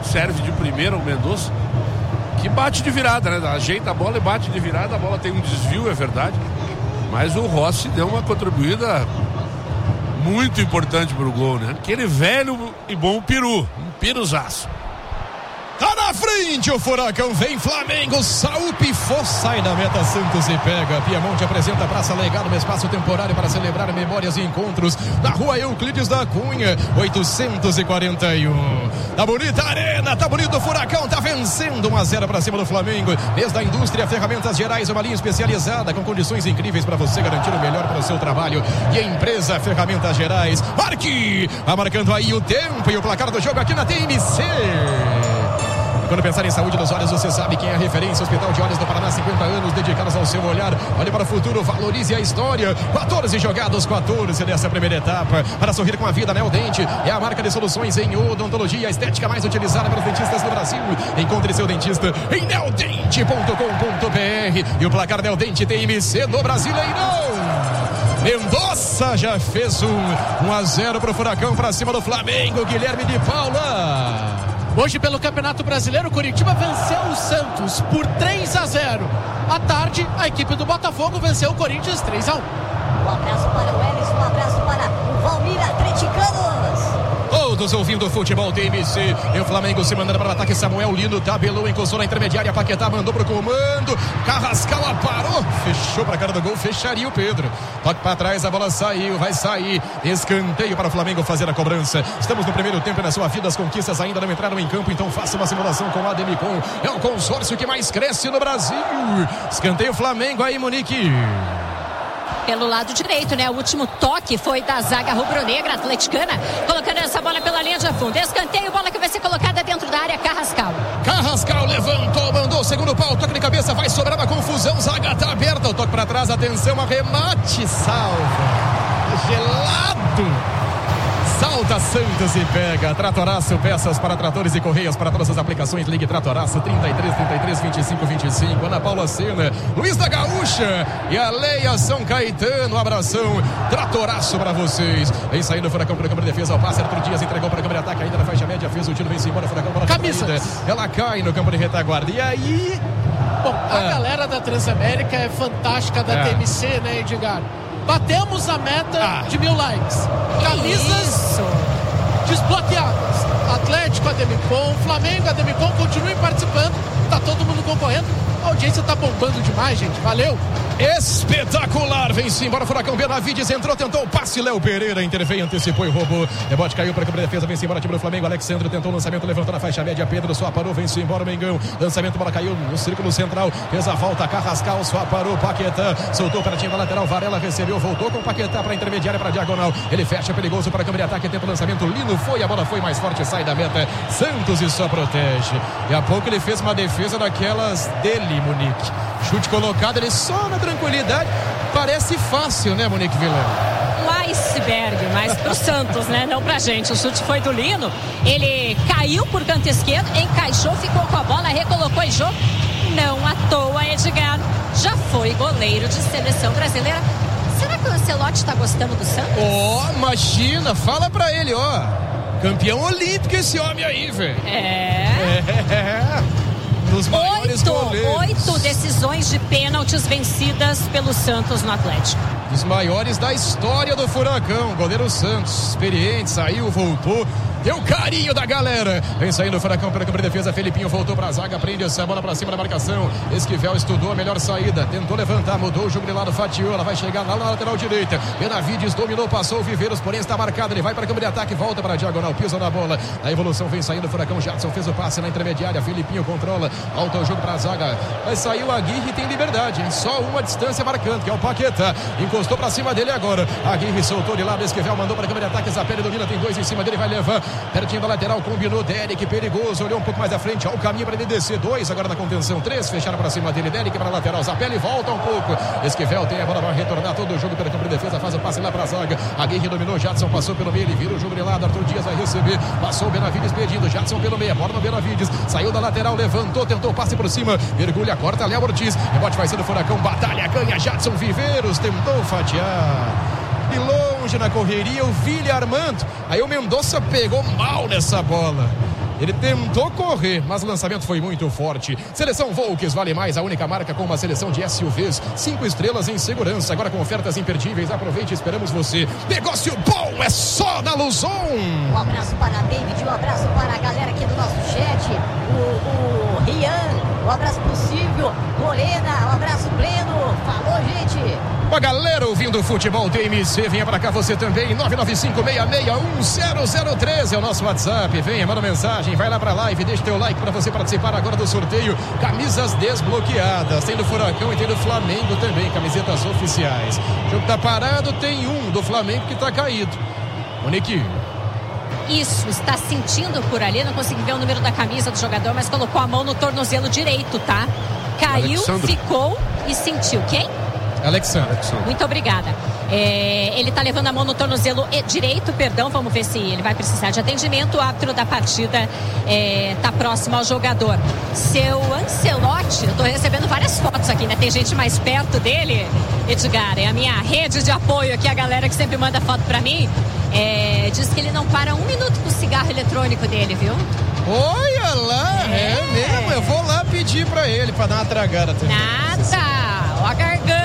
serve de primeira o Mendonça, que bate de virada, né? Ajeita a bola e bate de virada, a bola tem um desvio, é verdade, mas o Rossi deu uma contribuída muito importante pro gol, né? Aquele velho e bom peru, um piruzaço. Tá na frente o Furacão, vem Flamengo, Saúl pifou, sai da meta, Santos e pega. Piemonte apresenta a Praça Legado, um espaço temporário para celebrar memórias e encontros na rua Euclides da Cunha, 841. Tá bonita a arena, tá bonito o Furacão, tá vencendo 1-0 para cima do Flamengo. Mês da Indústria, Ferramentas Gerais, uma linha especializada com condições incríveis para você garantir o melhor para o seu trabalho. E a empresa Ferramentas Gerais, marque! Vai marcando aí o tempo e o placar do jogo aqui na TMC. Quando pensar em saúde dos olhos, você sabe quem é a referência. Hospital de Olhos do Paraná, 50 anos dedicados ao seu olhar. Olhe para o futuro, valorize a história. 14 jogados, 14 dessa primeira etapa. Para sorrir com a vida, Neo Dente é a marca de soluções em odontologia, a estética mais utilizada pelos dentistas no Brasil. Encontre seu dentista em neodente.com.br. E o placar Neo Dente TMC do Brasileirão. Mendonça já fez 1-0 para o Furacão, para cima do Flamengo. Guilherme de Paula. Hoje, pelo Campeonato Brasileiro, o Curitiba venceu o Santos por 3-0. À tarde, a equipe do Botafogo venceu o Corinthians 3-1. Um abraço para o Elis, um abraço para o Valmir Atleticanos. Todos ouvindo o Futebol TMC. E o Flamengo se mandando para o ataque. Samuel Lino tabelou, encostou na intermediária. Paquetá mandou para o comando. Carrascal parou, fechou para a cara do gol. Fecharia o Pedro. Toque para trás, a bola saiu, vai sair. Escanteio para o Flamengo fazer a cobrança. Estamos no primeiro tempo na sua vida. As conquistas ainda não entraram em campo, então faça uma simulação com a Ademicon. É o consórcio que mais cresce no Brasil. Escanteio Flamengo aí, Monique. Pelo lado direito, né? O último toque foi da zaga rubro-negra atleticana, colocando essa bola pela linha de fundo. Escanteio, bola que vai ser colocada dentro da área. Carrascal levantou, mandou o segundo pau, toque de cabeça, vai sobrar uma confusão, zaga tá aberta, o toque para trás, atenção, arremate, salva, gelado. Salta Santos e pega. Tratoraço, peças para tratores e correias para todas as aplicações. Ligue Tratoraço 33-33-25-25. Ana Paula Sena, Luiz da Gaúcha e a Leia São Caetano. Abração, Tratoraço para vocês. Vem saindo o Furacão para a câmara de defesa. O passe Arthur Dias entregou para a câmara de ataque. Ainda na faixa média, fez o tiro, vem-se embora. Furacão para a camisas. Ela cai no campo de retaguarda. E aí? Bom, a galera da Transamérica é fantástica da TMC, né, Edgar? Batemos a meta de 1000 likes. Camisas desbloqueadas. Atlético, Ademicon, Flamengo, Ademicon, continuem participando. Tá todo mundo concorrendo. A audiência tá bombando demais, gente. Valeu. Espetacular, vem-se embora, Furacão. Benavides entrou, tentou o passe, Léo Pereira interveio, antecipou e roubou. Rebote caiu para a câmara de defesa, vem-se embora, time do Flamengo. Alexandre tentou o lançamento, levantou na faixa média, Pedro só parou, vem-se embora o Mengão. Lançamento, bola caiu no círculo central, fez a falta, Carrascal só parou, Paquetá soltou para a time da lateral, Varela recebeu, voltou com o Paquetá para a intermediária, para a diagonal. Ele fecha, perigoso para a câmara de ataque, tenta o lançamento, Lino foi, a bola foi mais forte, sai da meta. Santos e só protege. E a pouco ele fez uma defesa daquelas dele, Monique. Chute colocado, ele só na tranquilidade. Parece fácil, né, Monique Vilela? Um iceberg, mas pro Santos, né? Não pra gente. O chute foi do Lino. Ele caiu por canto esquerdo, encaixou, ficou com a bola, recolocou em jogo. Não à toa, Edgar já foi goleiro de seleção brasileira. Será que o Ancelotti tá gostando do Santos? Imagina, fala pra ele, campeão olímpico esse homem aí, velho. Dos maiores goleiros. 8 decisões de pênaltis vencidas pelo Santos no Atlético. Dos maiores da história do Furacão. Goleiro Santos, experiente, saiu, voltou. Deu carinho da galera. Vem saindo o Furacão pela câmara de defesa. Felipinho voltou pra zaga, prende essa bola pra cima da marcação. Esquivel estudou a melhor saída, tentou levantar, mudou o jogo de lado, fatiou. Ela vai chegar lá na lateral direita. Benavides dominou, passou o Viveiros, porém está marcado. Ele vai pra câmara de ataque, volta pra diagonal, pisa na bola. A evolução vem saindo o Furacão. Jadson fez o passe na intermediária. Felipinho controla, volta o jogo pra zaga. Vai sair o Aguirre, tem liberdade, hein? Só uma distância marcando, que é o Paquetá. Encostou pra cima dele agora. Aguirre soltou de lado, Esquivel mandou pra câmara de ataque. Zapelli domina, tem 2 em cima dele, vai levar. Pertinho da lateral, combinou Derek, perigoso, olhou um pouco mais à frente, ó, o caminho para ele descer, 2 agora na contenção, 3, fecharam para cima dele, Derek para a lateral, Zapelli volta um pouco, Esquivel tem a bola, vai retornar todo o jogo pelo campo de defesa, faz o passe lá para a zaga, Aguirre dominou, Jadson passou pelo meio, ele vira o jogo de lado, Arthur Dias vai receber, passou o Benavides pedindo, Jadson pelo meio, bola no Benavides, saiu da lateral, levantou, tentou passe por cima, mergulha, corta, Léo Ortiz, rebote vai ser do Furacão, batalha, ganha, Jadson Viveiros, tentou fatiar. De longe na correria, o Vili Armando. Aí o Mendonça pegou mal nessa bola. Ele tentou correr, mas o lançamento foi muito forte. Seleção Volks vale mais, a única marca com uma seleção de SUVs. 5 estrelas em segurança, agora com ofertas imperdíveis. Aproveite, esperamos você. Negócio bom é só na Luzon. Um abraço para a David, um abraço para a galera aqui do nosso chat. O Rian, um abraço pro Silvio Morena, um abraço pleno. Falou, gente. A galera ouvindo o Futebol TMC, venha pra cá você também, 995661003 é o nosso WhatsApp, venha, manda mensagem, vai lá pra live, deixa teu like pra você participar agora do sorteio, camisas desbloqueadas, tem do Furacão e tem do Flamengo também, camisetas oficiais. O jogo tá parado, tem um do Flamengo que tá caído. Monique. Isso, está sentindo por ali, não consegui ver o número da camisa do jogador, mas colocou a mão no tornozelo direito, tá? Caiu, Alexandre. Ficou e sentiu. Quem? Alexandre. Muito obrigada. Ele tá levando a mão no tornozelo direito, vamos ver se ele vai precisar de atendimento. O árbitro da partida tá próximo ao jogador. Seu Ancelotti, eu tô recebendo várias fotos aqui, né? Tem gente mais perto dele, Edgar, é a minha rede de apoio aqui, a galera que sempre manda foto pra mim. Diz que ele não para 1 minuto com o cigarro eletrônico dele, viu? Olha lá, é mesmo, eu vou lá pedir pra ele, pra dar uma tragada também. Nada, ó a garganta.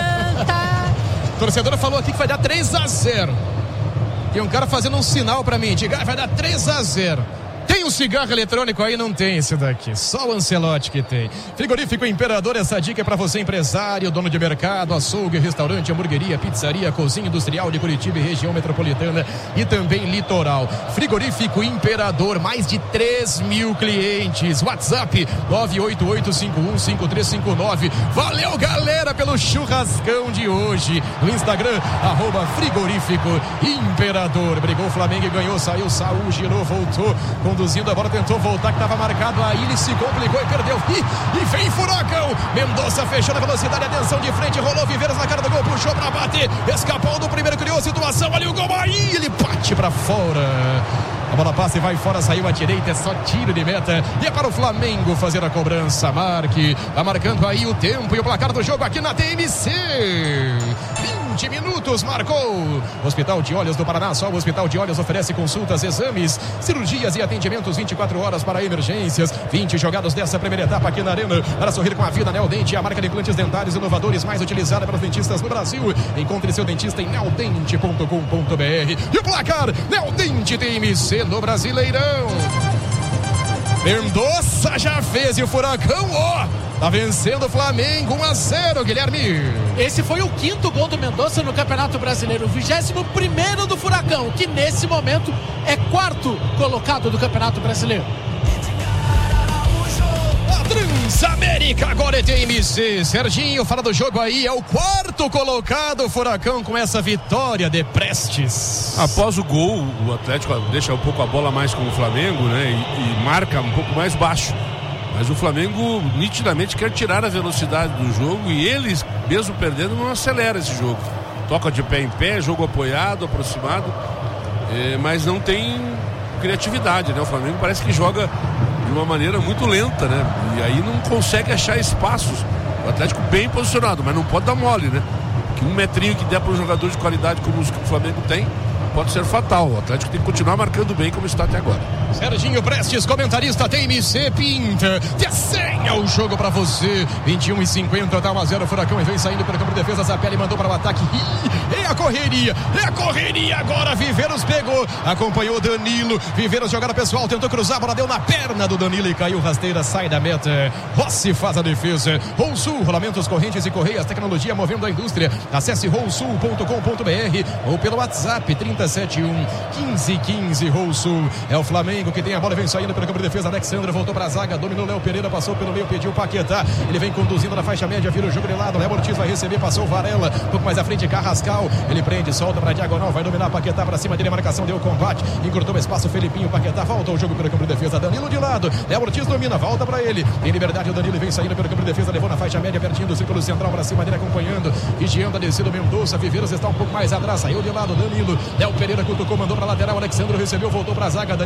A torcedora falou aqui que vai dar 3-0. Tem um cara fazendo um sinal pra mim, diga, vai dar 3-0. Tem um cigarro eletrônico aí? Não tem esse daqui, só o Ancelotti que tem. Frigorífico Imperador, essa dica é pra você, empresário, dono de mercado, açougue, restaurante, hamburgueria, pizzaria, cozinha industrial de Curitiba e região metropolitana e também litoral. Frigorífico Imperador, mais de 3.000 clientes. WhatsApp 988515359. Valeu, galera, pelo churrascão de hoje. No Instagram, @Frigorífico Imperador. Brigou o Flamengo e ganhou, saiu Saúl, girou, voltou, conduzindo a bola, tentou voltar, que estava marcado, aí ele se complicou e perdeu. E vem Furacão, Mendonça fechando a velocidade, atenção de frente, rolou Viveiros na cara do gol, puxou pra bater, escapou do primeiro, criou situação, ali o gol, aí ele bate pra fora. A bola passa e vai fora, saiu à direita, é só tiro de meta. E é para o Flamengo fazer a cobrança. Marque, tá marcando aí o tempo e o placar do jogo aqui na TMC. 20 minutos, marcou. Hospital de Olhos do Paraná, só o Hospital de Olhos oferece consultas, exames, cirurgias e atendimentos 24 horas para emergências. 20 jogados dessa primeira etapa aqui na Arena. Para sorrir com a vida, Neodente, a marca de implantes dentários inovadores mais utilizada pelos dentistas no Brasil. Encontre seu dentista em neodente.com.br. E o placar, Neodente TMC no Brasileirão. Mendonça já fez e o Furacão, tá vencendo o Flamengo 1-0, Guilherme. Esse foi o 5º gol do Mendonça no Campeonato Brasileiro, o 21º do Furacão, que nesse momento é 4º colocado do Campeonato Brasileiro. Transamérica, agora é TMC. Serginho, fala do jogo aí, é o 4º colocado, Furacão, com essa vitória de Prestes. Após o gol, o Atlético deixa um pouco a bola mais com o Flamengo, né? E marca um pouco mais baixo. Mas o Flamengo nitidamente quer tirar a velocidade do jogo e eles, mesmo perdendo, não acelera esse jogo. Toca de pé em pé, jogo apoiado, aproximado, mas não tem criatividade, né? O Flamengo parece que joga de uma maneira muito lenta, né? E aí não consegue achar espaços. O Atlético bem posicionado, mas não pode dar mole, né? Que um metrinho que der para um jogador de qualidade como os que o Flamengo tem pode ser fatal. O Atlético tem que continuar marcando bem como está até agora. Serginho Prestes, comentarista TMC, pinta, desenha o jogo pra você. 21:50, tá 1-0, Furacão e vem saindo pelo campo de defesa. Zapelli mandou para o ataque. É a correria agora. Viveiros pegou, acompanhou Danilo. Viveiros, jogada pessoal, tentou cruzar, a bola deu na perna do Danilo e caiu rasteira, sai da meta. Rossi faz a defesa. Rolsul, rolamentos, correntes e correias, tecnologia movendo a indústria. Acesse rolsul.com.br ou pelo WhatsApp 3071-1515. Rolsul, é o Flamengo que tem a bola e vem saindo pelo campo de defesa. Alexandre voltou para a zaga, dominou Léo Pereira, passou pelo meio, pediu Paquetá. Ele vem conduzindo na faixa média, vira o jogo de lado. Léo Ortiz vai receber, passou o Varela, um pouco mais à frente, Carrascal. Ele prende, solta para a diagonal, vai dominar Paquetá para cima dele, marcação, deu combate, encurtou o espaço, Felipinho, Paquetá, volta o jogo pelo campo de defesa. Danilo de lado, Léo Ortiz domina, volta para ele. Tem liberdade o Danilo e vem saindo pelo campo de defesa, levou na faixa média, pertinho do círculo central para cima dele, acompanhando, vigiando a descida. Mendonça, Viveiros está um pouco mais atrás, saiu de lado, Danilo. Léo Pereira cutucou, mandou para lateral, Alexandre recebeu, voltou para a zaga, Danilo vai receber.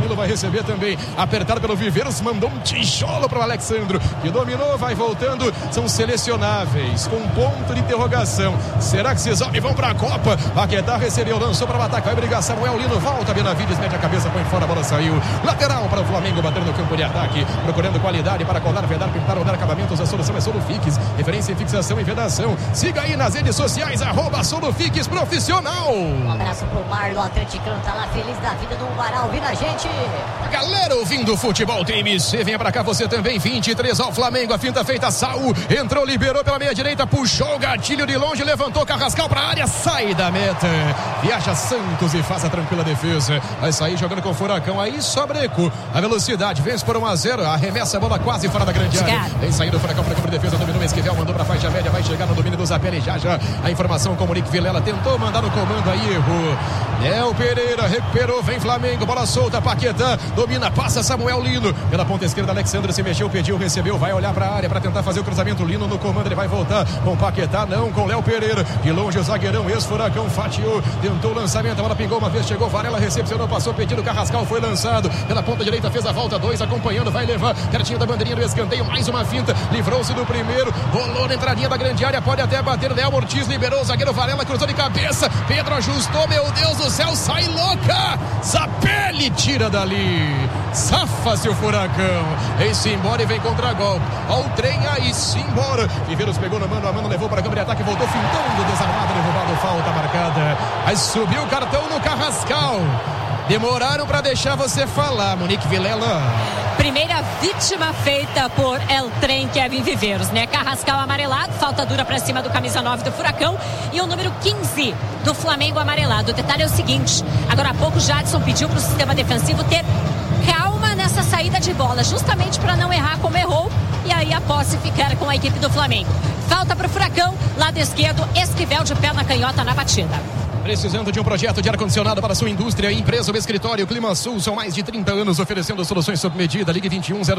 receber também. Apertado pelo Viveiros, mandou um tijolo para o Alexandro, que dominou, vai voltando. São selecionáveis, com ponto de interrogação. Será que esses homens vão para a Copa? Paquetá recebeu, lançou para o ataque, vai brigar Samuel Lino, volta Benavides, mete a cabeça, põe fora, a bola saiu. Lateral para o Flamengo, batendo no campo de ataque, procurando qualidade para colar, vedar, pintar, rodar acabamentos. A solução é Solufix, referência em fixação e vedação. Siga aí nas redes sociais, @Solufix Profissional. Um abraço pro Marlon, atleticano, tá lá feliz da vida no Varal, ouvindo a gente. Galera ouvindo Futebol TMC, venha pra cá você também. 23 ao Flamengo, a finta feita, Saul entrou, liberou pela meia direita, puxou o gatilho de longe, levantou Carrascal pra área, sai da meta, viaja Santos e faz a tranquila defesa, vai sair jogando com o Furacão, aí Sobreco, a velocidade, vence por 1-0, arremessa a bola quase fora da grande área, vem saindo o Furacão para campo de defesa, dominou Esquivel, mandou pra faixa média, vai chegar no domínio do Zapelli, já a informação com o Monique Vilela, tentou mandar no comando, aí errou, Léo Pereira recuperou, vem Flamengo, bola solta, Paquetá domina, passa Samuel Lino, pela ponta esquerda, Alexandre se mexeu, pediu, recebeu, vai olhar pra área para tentar fazer o cruzamento, Lino no comando, ele vai voltar com Paquetá, não, com Léo Pereira, de longe o zagueirão, ex-Furacão, fatiou, tentou o lançamento, a bola pingou uma vez, chegou Varela, recepcionou, passou pedido, Carrascal foi lançado, pela ponta direita fez a volta, 2 acompanhando, vai levar, pertinho da bandeirinha do escanteio, mais uma finta, livrou-se do primeiro, rolou na entradinha da grande área, pode até bater, Léo Ortiz liberou o zagueiro Varela, cruzou de cabeça, Pedro ajustou, meu Deus do céu, sai louca, Zapelli tira dali, safa-se o Furacão, vem-se embora e vem contra-golpe, ao trem aí, sim, embora, Viveiros pegou no mano a mano, levou para a câmera de ataque, voltou fintando, desarmado, derrubado, falta marcada, aí subiu o cartão no Carrascal, demoraram para deixar você falar, Monique Vilela. Primeira vítima feita por El Trem, Kevin Viveiros, né? Carrascal amarelado, falta dura pra cima do camisa 9 do Furacão e o número 15 do Flamengo amarelado. O detalhe é o seguinte, agora há pouco Jadson pediu pro sistema defensivo ter calma nessa saída de bola, justamente para não errar como errou, e aí a posse ficar com a equipe do Flamengo. Falta pro Furacão, lado esquerdo, Esquivel de pé na canhota na batida. Precisando de um projeto de ar-condicionado para sua indústria, empresa ou escritório, Clima Sul, são mais de 30 anos oferecendo soluções sob medida. Ligue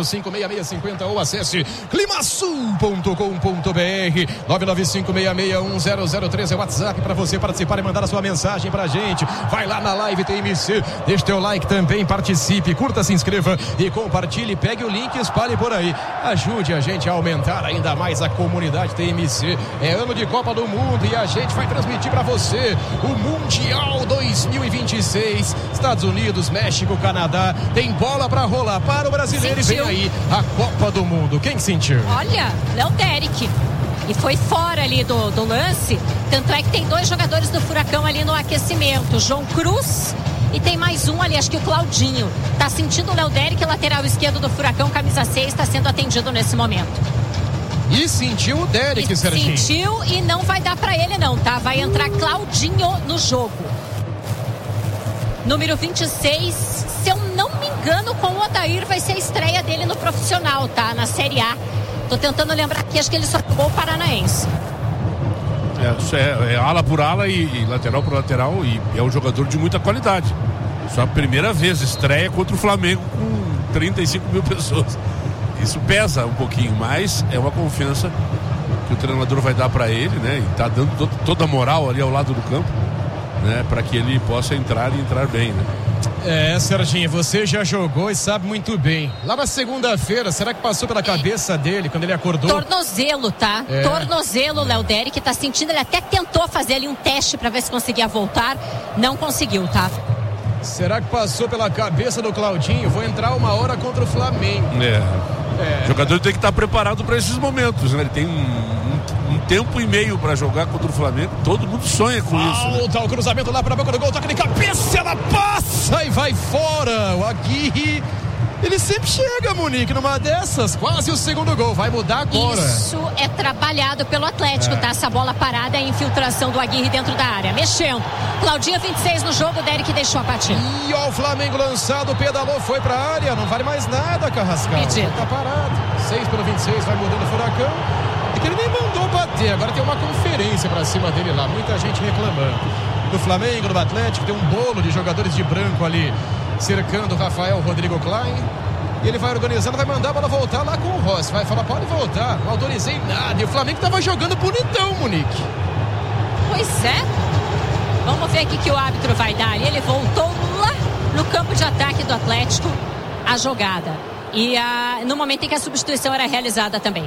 21056650 ou acesse climasul.com.br. 995661003 é o WhatsApp para você participar e mandar a sua mensagem pra gente. Vai lá na live TMC, deixe teu like também, participe, curta, se inscreva e compartilhe, pegue o link e espalhe por aí. Ajude a gente a aumentar ainda mais a comunidade TMC. É ano de Copa do Mundo e a gente vai transmitir para você o Mundial 2026, Estados Unidos, México, Canadá, tem bola pra rolar para o brasileiro. Sentiu. E vem aí a Copa do Mundo, quem sentiu? Olha, Léo Derek, e foi fora ali do lance, tanto é que tem 2 jogadores do Furacão ali no aquecimento, João Cruz e tem mais um ali, acho que o Claudinho, tá sentindo o Léo Derek, lateral esquerdo do Furacão, camisa 6, está sendo atendido nesse momento. E sentiu o Derek, Serginho. Sentiu e não vai dar pra ele não, tá? Vai entrar Claudinho no jogo. Número 26, se eu não me engano, com o Odair vai ser a estreia dele no profissional, tá? Na Série A. Tô tentando lembrar aqui, acho que ele só jogou o Paranaense. É ala por ala e lateral por lateral, e é um jogador de muita qualidade. Só a primeira vez, estreia contra o Flamengo com 35 mil pessoas. Isso pesa um pouquinho, mas é uma confiança que o treinador vai dar para ele, né? E tá dando toda a moral ali ao lado do campo, né? Para que ele possa entrar e entrar bem, né? Serginho, você já jogou e sabe muito bem. Lá na segunda-feira, será que passou pela cabeça dele quando ele acordou? Tornozelo, tá? Tornozelo, Léo Derek tá sentindo, ele até tentou fazer ali um teste para ver se conseguia voltar, não conseguiu, tá? Será que passou pela cabeça do Claudinho? Vou entrar 1 hora contra o Flamengo. O jogador tem que estar preparado para esses momentos, né? Ele tem um tempo e meio para jogar contra o Flamengo. Todo mundo sonha com isso, né? Volta o cruzamento lá para a boca do gol, toca de cabeça, ela passa e vai fora. O Aguirre, ele sempre chega, Monique, numa dessas, quase o segundo gol, vai mudar agora. Isso é trabalhado pelo Atlético, tá? Essa bola parada é a infiltração do Aguirre dentro da área, mexendo. Claudinho 26 no jogo, o Derek deixou a partida. E ó, o Flamengo lançado, pedalou, foi pra área, não vale mais nada, Carrascal. Tá parado, 6 pelo 26, vai mudando o Furacão. E que ele nem mandou bater, agora tem uma conferência pra cima dele lá, muita gente reclamando. Do Flamengo, do Atlético, tem um bolo de jogadores de branco ali, cercando o Rafael Rodrigo Klein. E ele vai organizando, vai mandar a bola voltar lá com o Rossi. Vai falar, pode voltar, não autorizei nada. E o Flamengo tava jogando bonitão, Monique. Pois é. Vamos ver o que o árbitro vai dar ali. Ele voltou lá no campo de ataque do Atlético. a jogada. E no momento em que a substituição era realizada também.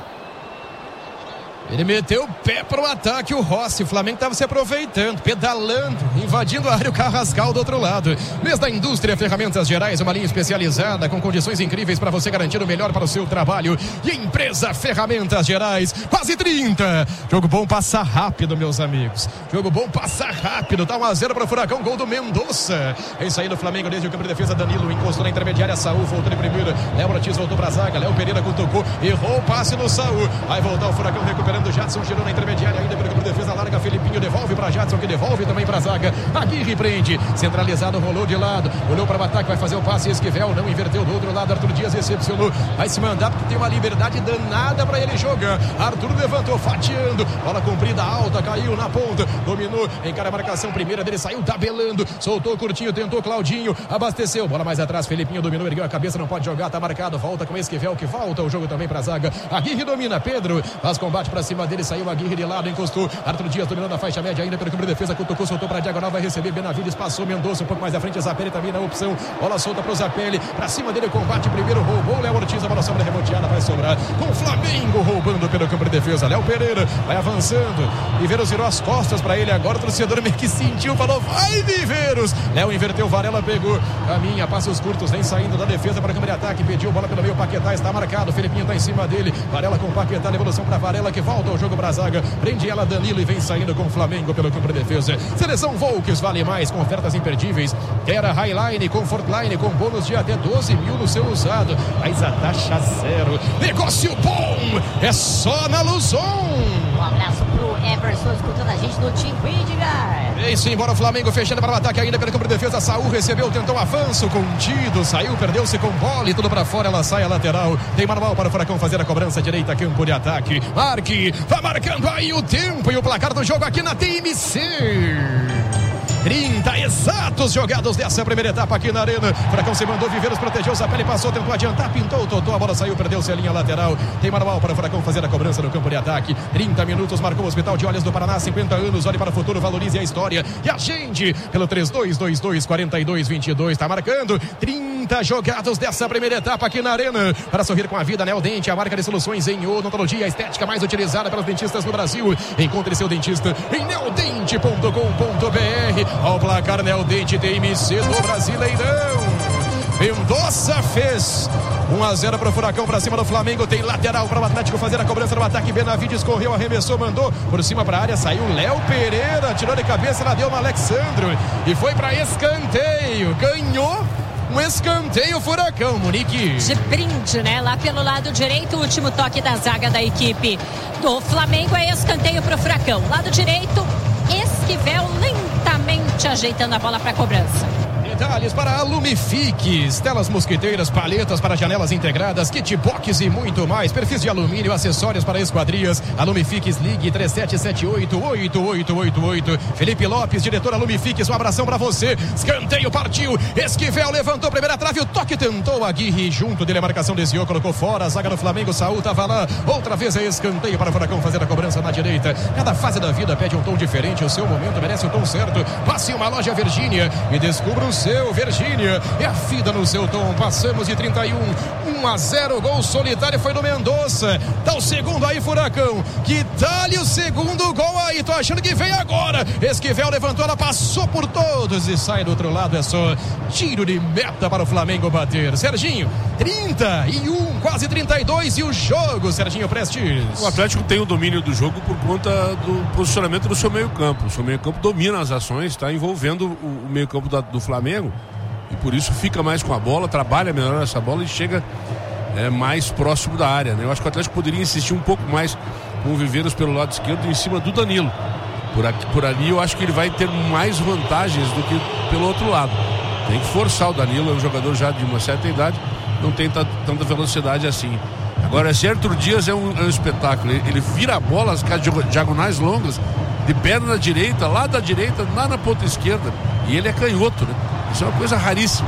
Ele meteu o pé pro ataque, o Rossi. O Flamengo estava se aproveitando, pedalando, invadindo a área, o Carrascal do outro lado. Mês da Indústria Ferramentas Gerais, uma linha especializada com condições incríveis para você garantir o melhor para o seu trabalho. E Empresa Ferramentas Gerais, quase 30. Jogo bom, passa rápido, meus amigos. Jogo bom, passa rápido. Tá 1-0 para o Furacão, gol do Mendonça. É isso aí do Flamengo, desde o campo de defesa. Danilo encostou na intermediária, Saúl voltou de primeiro. Léo Ortiz voltou para a zaga, Léo Pereira cutucou, errou o passe no Saúl. Vai voltar o Furacão recuperando. Jadson girou na intermediária, ainda pelo campo de defesa, larga Felipinho, devolve para Jadson, que devolve também para a zaga. Aguirre prende, centralizado, rolou de lado, olhou para o ataque, vai fazer o passe, Esquivel não inverteu do outro lado, Arthur Dias recepcionou, vai se mandar porque tem uma liberdade danada para ele jogar. Arthur levantou, fatiando, bola comprida alta, caiu na ponta, dominou, encara a marcação primeira dele, saiu tabelando, soltou curtinho, tentou Claudinho, abasteceu, bola mais atrás, Felipinho dominou, ergueu a cabeça, não pode jogar, tá marcado, volta com Esquivel, que volta o jogo também para a zaga. Aguirre domina, Pedro faz combate para cima dele, saiu Aguirre de lado, encostou, Arthur Dias dominando a faixa média ainda pelo campo de defesa, cutucou, soltou para a diagonal, vai receber Benavides, passou Mendonça um pouco mais à frente, Zapelli também na opção, bola solta para o Zapelli, para cima dele o combate, primeiro roubou Léo Ortiz, a bola sobra remonteada, vai sobrar com o Flamengo roubando pelo campo de defesa. Léo Pereira vai avançando, Viveiros virou as costas para ele, agora o torcedor meio que sentiu, falou, vai Viveiros, Léo inverteu, Varela pegou, caminha, passos curtos, vem saindo da defesa para a câmera de ataque, pediu bola pelo meio, Paquetá está marcado, Felipinho está em cima dele, Varela com Paquetá, devolução para Varela que volta o jogo para a zaga, prende ela Danilo e vem saindo com o Flamengo pelo campo de defesa. Seleção Volks vale mais, com ofertas imperdíveis, Terra Highline, Comfortline com bônus de até 12 mil no seu usado, mais a taxa zero, negócio bom, é só na Luzon. Um abraço pro Everson escutando a gente no Team Edgar. É isso, embora o Flamengo fechando para o ataque ainda pelo campo de defesa, Saúl recebeu, tentou avanço, contido, saiu, perdeu-se com bola e tudo para fora, ela sai a lateral, tem manual para o Furacão fazer a cobrança direita, campo de ataque, Marque, vai marcando aí o tempo e o placar do jogo aqui na TMC. 30 exatos jogados dessa primeira etapa aqui na Arena. Furacão se mandou, Viveiros protegeu, Zapelli passou, tentou adiantar, pintou, Totó, a bola saiu, perdeu-se a linha lateral. Tem manual para o Furacão fazer a cobrança no campo de ataque. 30 minutos, marcou o Hospital de Olhos do Paraná, 50 anos, olhe para o futuro, valorize a história. E a gente, pelo 3222-4222, tá marcando 30 jogados dessa primeira etapa aqui na Arena. Para sorrir com a vida, Neo Dente, a marca de soluções em odontologia, a estética mais utilizada pelos dentistas no Brasil. Encontre seu dentista em neodente.com.br. Ao placar Neodente TMC do Brasileirão. Mendonça fez 1-0 para o Furacão, para cima do Flamengo, tem lateral para o Atlético fazer a cobrança no ataque, Benavides correu, arremessou, mandou por cima para a área, saiu Léo Pereira, tirou de cabeça, ela deu no Alexandro e foi para escanteio, ganhou um escanteio Furacão, Monique. De brinde, né? Lá pelo lado direito, o último toque da zaga da equipe do Flamengo é escanteio para o Furacão. Lado direito, Esquivel lentamente ajeitando a bola para a cobrança. Detalhes para a Lumifix, telas mosquiteiras, palhetas para janelas integradas, kit box e muito mais, perfis de alumínio, acessórios para esquadrias. A Lumifix, ligue 3778-8888. Felipe Lopes, diretor da Lumifix, um abração para você. Escanteio partiu, Esquivel levantou, primeira trave, o toque tentou, Aguirre junto dele, a marcação desviou, colocou fora, a zaga do Flamengo, Saúl tava lá, outra vez é escanteio para o Furacão fazer a cobrança na direita. Cada fase da vida pede um tom diferente, o seu momento merece o tom certo. Passe em uma loja Virgínia e descubra o seu, Virgínia, é a vida no seu tom. Passamos de 31, 1-0, gol solitário foi do Mendonça. Tá o segundo aí, Furacão, que dá-lhe o segundo gol aí, tô achando que vem agora. Esquivel levantou, ela passou por todos e sai do outro lado, é só tiro de meta para o Flamengo bater. Serginho, 31, quase 32 e o jogo, Serginho Prestes. O Atlético tem o domínio do jogo por conta do posicionamento do seu meio campo. O seu meio campo domina as ações, está envolvendo o meio campo do Flamengo e por isso fica mais com a bola, trabalha melhor essa bola e chega mais próximo da área, né? Eu acho que o Atlético poderia insistir um pouco mais com o Viveiros pelo lado esquerdo em cima do Danilo. Por ali eu acho que ele vai ter mais vantagens do que pelo outro lado. Tem que forçar o Danilo, é um jogador já de uma certa idade, não tem tanta velocidade assim. Agora, esse Arthur Dias é um espetáculo, ele vira a bola, as diagonais longas, de perna direita, lá da direita, lá na ponta esquerda, e ele é canhoto, né? Isso é uma coisa raríssima.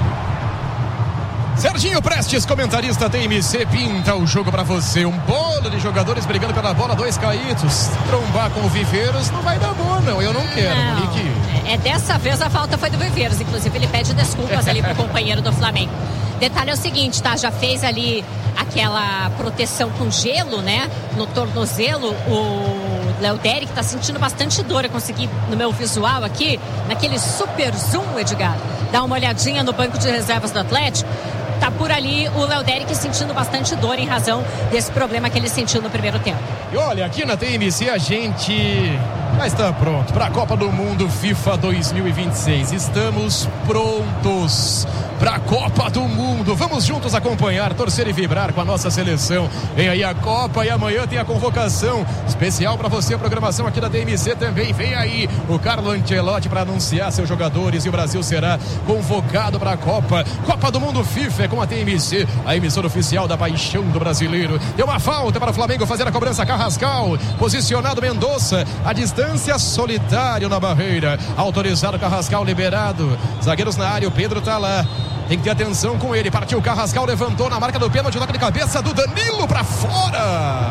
Serginho Prestes, comentarista TMC, pinta o jogo pra você. Um bolo de jogadores brigando pela bola, dois caídos. Trombar com o Viveiros não vai dar bom, não. Eu não quero, Monique. Dessa vez a falta foi do Viveiros. Inclusive, ele pede desculpas ali pro companheiro do Flamengo. Detalhe é o seguinte, tá? Já fez ali aquela proteção com gelo, né? No tornozelo, o Léo Derek tá sentindo bastante dor. Eu consegui, no meu visual aqui, naquele super zoom, Edgar, dar uma olhadinha no banco de reservas do Atlético. Tá por ali o Léo Derek sentindo bastante dor em razão desse problema que ele sentiu no primeiro tempo. E olha, aqui na TMC a gente já está pronto para a Copa do Mundo FIFA 2026. Estamos prontos para a Copa do Mundo. Vamos juntos acompanhar, torcer e vibrar com a nossa seleção. Vem aí a Copa e amanhã tem a convocação especial para você, a programação aqui da TMC também. Vem aí o Carlo Ancelotti para anunciar seus jogadores e o Brasil será convocado para a Copa do Mundo FIFA com a TMC, a emissora oficial da paixão do brasileiro. Deu uma falta para o Flamengo fazer a cobrança. Carrascal, posicionado Mendonça, a distância, solitário na barreira, autorizado Carrascal, liberado, zagueiros na área, o Pedro tá lá. Tem que ter atenção com ele. Partiu Carrascal, levantou na marca do pênalti, toque de cabeça do Danilo para fora.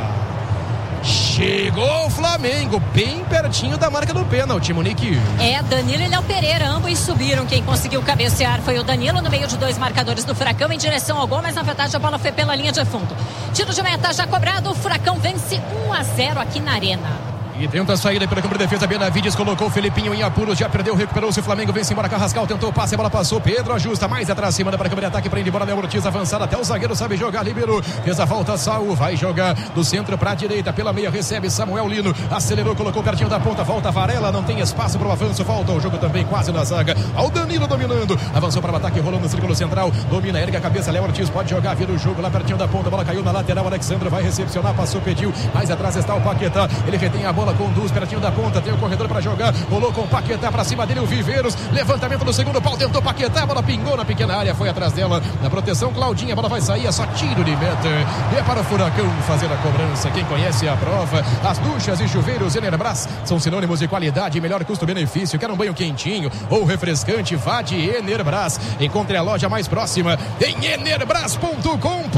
Chegou o Flamengo, bem pertinho da marca do pênalti, Monique. Danilo e Léo Pereira, ambos subiram. Quem conseguiu cabecear foi o Danilo no meio de dois marcadores do Furacão em direção ao gol, mas na verdade a bola foi pela linha de fundo. Tiro de meta já cobrado, o Furacão vence 1-0 aqui na Arena. E tenta a saída pela câmara de defesa, Benavides colocou o Felipinho em apuros, já perdeu, recuperou-se o Flamengo, vem-se embora, Carrascal tentou o passe, a bola passou, Pedro ajusta, mais atrás, se manda para a câmara de ataque, prende embora, Léo Ortiz avançado até o zagueiro, sabe jogar, liberou, fez a volta, Saul, vai jogar do centro para a direita, pela meia recebe Samuel Lino, acelerou, colocou pertinho da ponta, volta Varela, não tem espaço para o avanço, volta o jogo também quase na zaga, ao Danilo dominando, avançou para o ataque, rolou no círculo central, domina, ergue a cabeça, Léo Ortiz pode jogar, vira o jogo lá pertinho da ponta, a bola caiu na lateral, Alexandre vai recepcionar, passou, pediu, mais atrás está o Paquetá, ele retém a bola, conduz pertinho da ponta, tem o corredor para jogar, rolou com o Paquetá para cima dele, o Viveiros, levantamento do segundo pau, tentou Paquetá, a bola pingou na pequena área, foi atrás dela, na proteção, Claudinha, a bola vai sair, é só tiro de meta, e é para o Furacão fazer a cobrança. Quem conhece a prova, as duchas e chuveiros Enerbras são sinônimos de qualidade e melhor custo-benefício. Quer um banho quentinho ou refrescante? Vá de Enerbras, encontre a loja mais próxima em enerbras.com.br.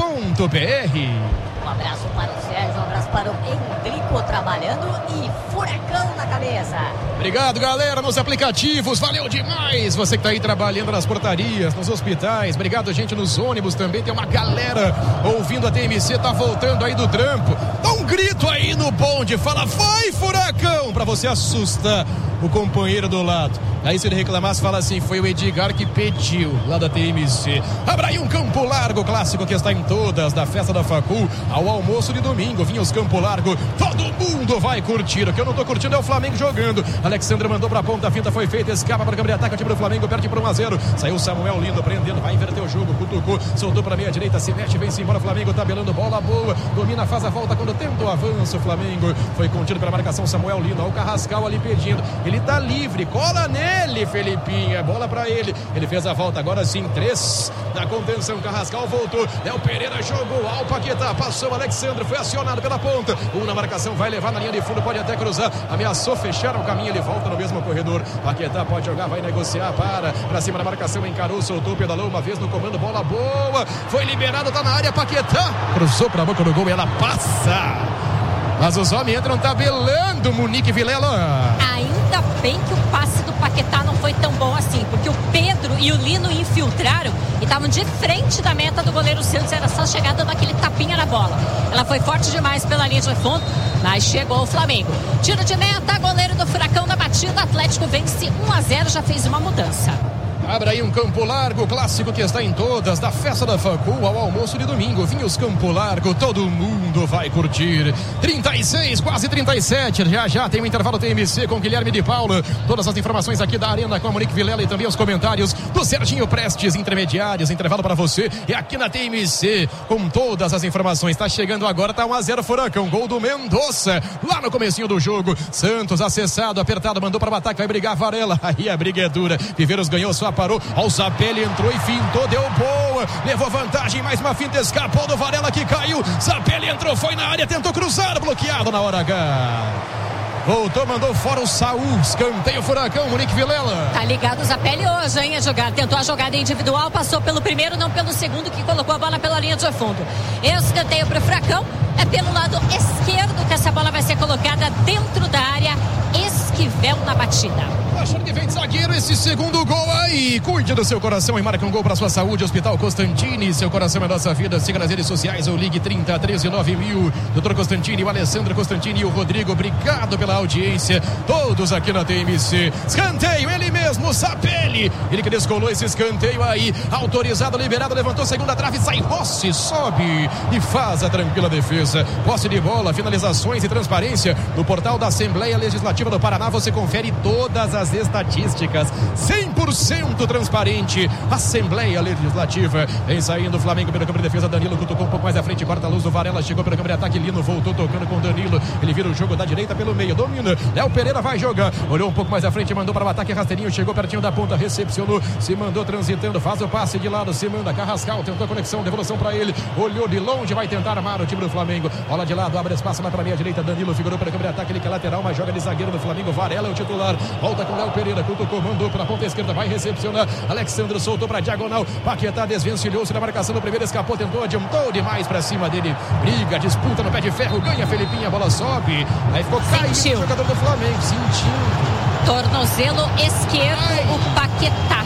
Um abraço para o Sérgio, um abraço para o Endrico trabalhando e Furacão na cabeça. Obrigado, galera, nos aplicativos, valeu demais. Você que tá aí trabalhando nas portarias, nos hospitais, obrigado, gente, nos ônibus também. Tem uma galera ouvindo a TMC, tá voltando aí do trampo. Dá um grito aí no bonde, fala, vai Furacão, pra você assustar o companheiro do lado. Aí se ele reclamasse, fala assim, foi o Edgar que pediu lá da TMC. Abra aí um Campo Largo clássico que está em todas, da festa da Facul ao almoço de domingo. Vinhos Campo Largo, todo mundo vai curtir. O que eu não tô curtindo é o Flamengo jogando. Alexandre mandou pra ponta, a finta foi feita, escapa para a câmera de ataque, o time do Flamengo perde por 1-0. Saiu Samuel Lindo prendendo, vai inverter o jogo, cutucou, soltou pra meia direita, se mexe, vem-se embora, Flamengo tabelando, bola boa, domina, faz a volta quando tenta o avanço, o Flamengo foi contido pela marcação, Samuel Lindo, o Carrascal ali pedindo, ele tá livre, cola nele, Felipinho, bola pra ele, ele fez a volta, agora sim, 3 na contenção, Carrascal voltou, Léo Pereira jogou, ao Paquetá, passou Alexandre, foi acionado pela ponta, na marcação, vai levar na linha de fundo, pode até cruzar, ameaçou fechar o caminho, ele volta no mesmo corredor, Paquetá pode jogar, vai negociar, pra cima da marcação, encarou, soltou, pedalou uma vez no comando, bola boa, foi liberado, tá na área, Paquetá, cruzou pra boca do gol e ela passa. Mas os homens entram tabelando, Monique Vilela. Ainda bem que o passe do Paquetá não foi tão bom assim, porque o Pedro e o Lino infiltraram e estavam de frente da meta do goleiro Santos, era só chegar dando aquele tapinha na bola. Ela foi forte demais pela linha de fundo, mas chegou o Flamengo. Tiro de meta, goleiro do Furacão na batida, Atlético vence 1-0, já fez uma mudança. Abra aí um Campo Largo, clássico que está em todas, da festa da Facul ao almoço de domingo. Vinhos Campo Largo, todo mundo vai curtir. 36, quase 37. Já tem um intervalo TMC com Guilherme de Paula. Todas as informações aqui da Arena com a Monique Vilela e também os comentários do Serginho Prestes, intermediários. Intervalo para você e aqui na TMC com todas as informações. Tá chegando agora, tá 1-0 Furacão. Gol do Mendonça lá no comecinho do jogo. Santos acessado, apertado, mandou para o ataque, vai brigar Varela. Aí a briga é dura. Viveiros ganhou, só parou, o Zapelli entrou e fintou, deu boa, levou vantagem, mais uma finta, escapou do Varela que caiu, Zapelli entrou, foi na área, tentou cruzar, bloqueado na hora H. Voltou, mandou fora o Saul, escanteio Furacão, Monique Vilela. Tá ligado o Zapelli hoje, hein, a jogar. Tentou a jogada individual, passou pelo primeiro, não pelo segundo, que colocou a bola pela linha de fundo. Escanteio pro Furacão, é pelo lado esquerdo que essa bola vai ser colocada dentro da área, Esquivel na batida. Baixando que vem de zagueiro, esse segundo gol aí. Cuide do seu coração e marca um gol para sua saúde. Hospital Constantini, seu coração é nossa vida. Siga nas redes sociais ou ligue 30 13 9000. Doutor Constantini, o Alessandro Constantini e o Rodrigo, obrigado pela audiência. Todos aqui na TMC. Escanteio, ele mesmo, Sapelli. Ele que descolou esse escanteio aí. Autorizado, liberado, levantou segunda trave, sai Rossi, sobe e faz a tranquila defesa. Posse de bola, finalizações e transparência. No portal da Assembleia Legislativa do Paraná você confere todas as estatísticas. 100% transparente. Assembleia Legislativa. Vem saindo o Flamengo pela câmera de defesa. Danilo cutucou um pouco mais à frente, corta a luz do Varela, chegou pela câmera de ataque. Lino voltou tocando com Danilo. Ele vira o jogo da direita pelo meio, domina. Léo Pereira vai jogar. Olhou um pouco mais à frente, mandou para o ataque rasteirinho, chegou pertinho da ponta, recepcionou, se mandou transitando, faz o passe de lado, se manda. Carrascal tentou a conexão, devolução para ele. Olhou de longe, vai tentar armar o time do Flamengo. Bola de lado, abre espaço lá para a meia direita. Danilo figurou pela câmera de ataque, ele que é lateral, mas joga de zagueiro do Flamengo. Varela é o titular. Volta com Léo Pereira, cutucou, mandou para a ponta esquerda, vai recepcionar. Alexandre soltou para diagonal. Paquetá desvencilhou-se na marcação do primeiro, escapou, tentou, adiantou demais para cima dele. Briga, disputa no pé de ferro, ganha Felipinho, a bola sobe. Aí ficou caindo o jogador do Flamengo, sentindo. Tornozelo esquerdo, o Paquetá.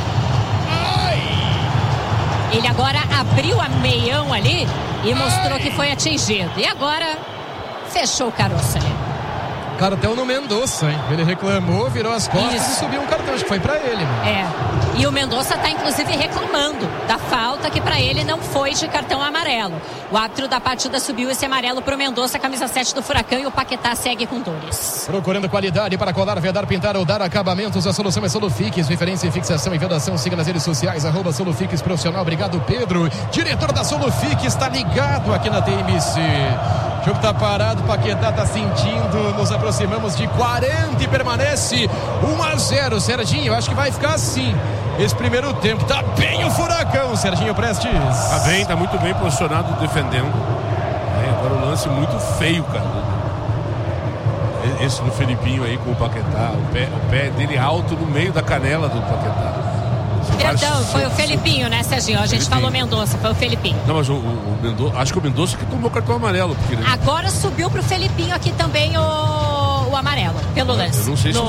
Ele agora abriu a meião ali e mostrou que foi atingido. E agora fechou o caroço ali. Cartão no Mendonça, hein? Ele reclamou, virou as costas e subiu um cartão. Acho que foi pra ele, mano. É. E o Mendonça tá inclusive reclamando da falta que pra ele não foi de cartão amarelo. O árbitro da partida subiu esse amarelo pro Mendonça, camisa 7 do Furacão, e o Paquetá segue com dores. Procurando qualidade para colar, vedar, pintar ou dar acabamentos, a solução é Solufix. Referência em fixação e vedação. Siga nas redes sociais, @Solufix Profissional. Obrigado, Pedro. Diretor da Solufix está ligado aqui na TMC. O jogo tá parado, o Paquetá tá sentindo. Nos aproximamos de 40 e permanece 1-0. Serginho, acho que vai ficar assim esse primeiro tempo. Tá bem o Furacão, Serginho Prestes. Tá bem, tá muito bem posicionado defendendo. Agora o lance muito feio, cara. Esse do Felipinho aí com o Paquetá. O pé dele alto no meio da canela do Paquetá. Perdão, foi o Felipinho, né, Serginho? A gente falou Mendonça, foi o Felipinho. Não, mas o Mendonça, acho que o Mendonça que tomou cartão amarelo. Porque ele... Agora subiu pro Felipinho aqui também o amarelo, pelo lance. Eu não sei se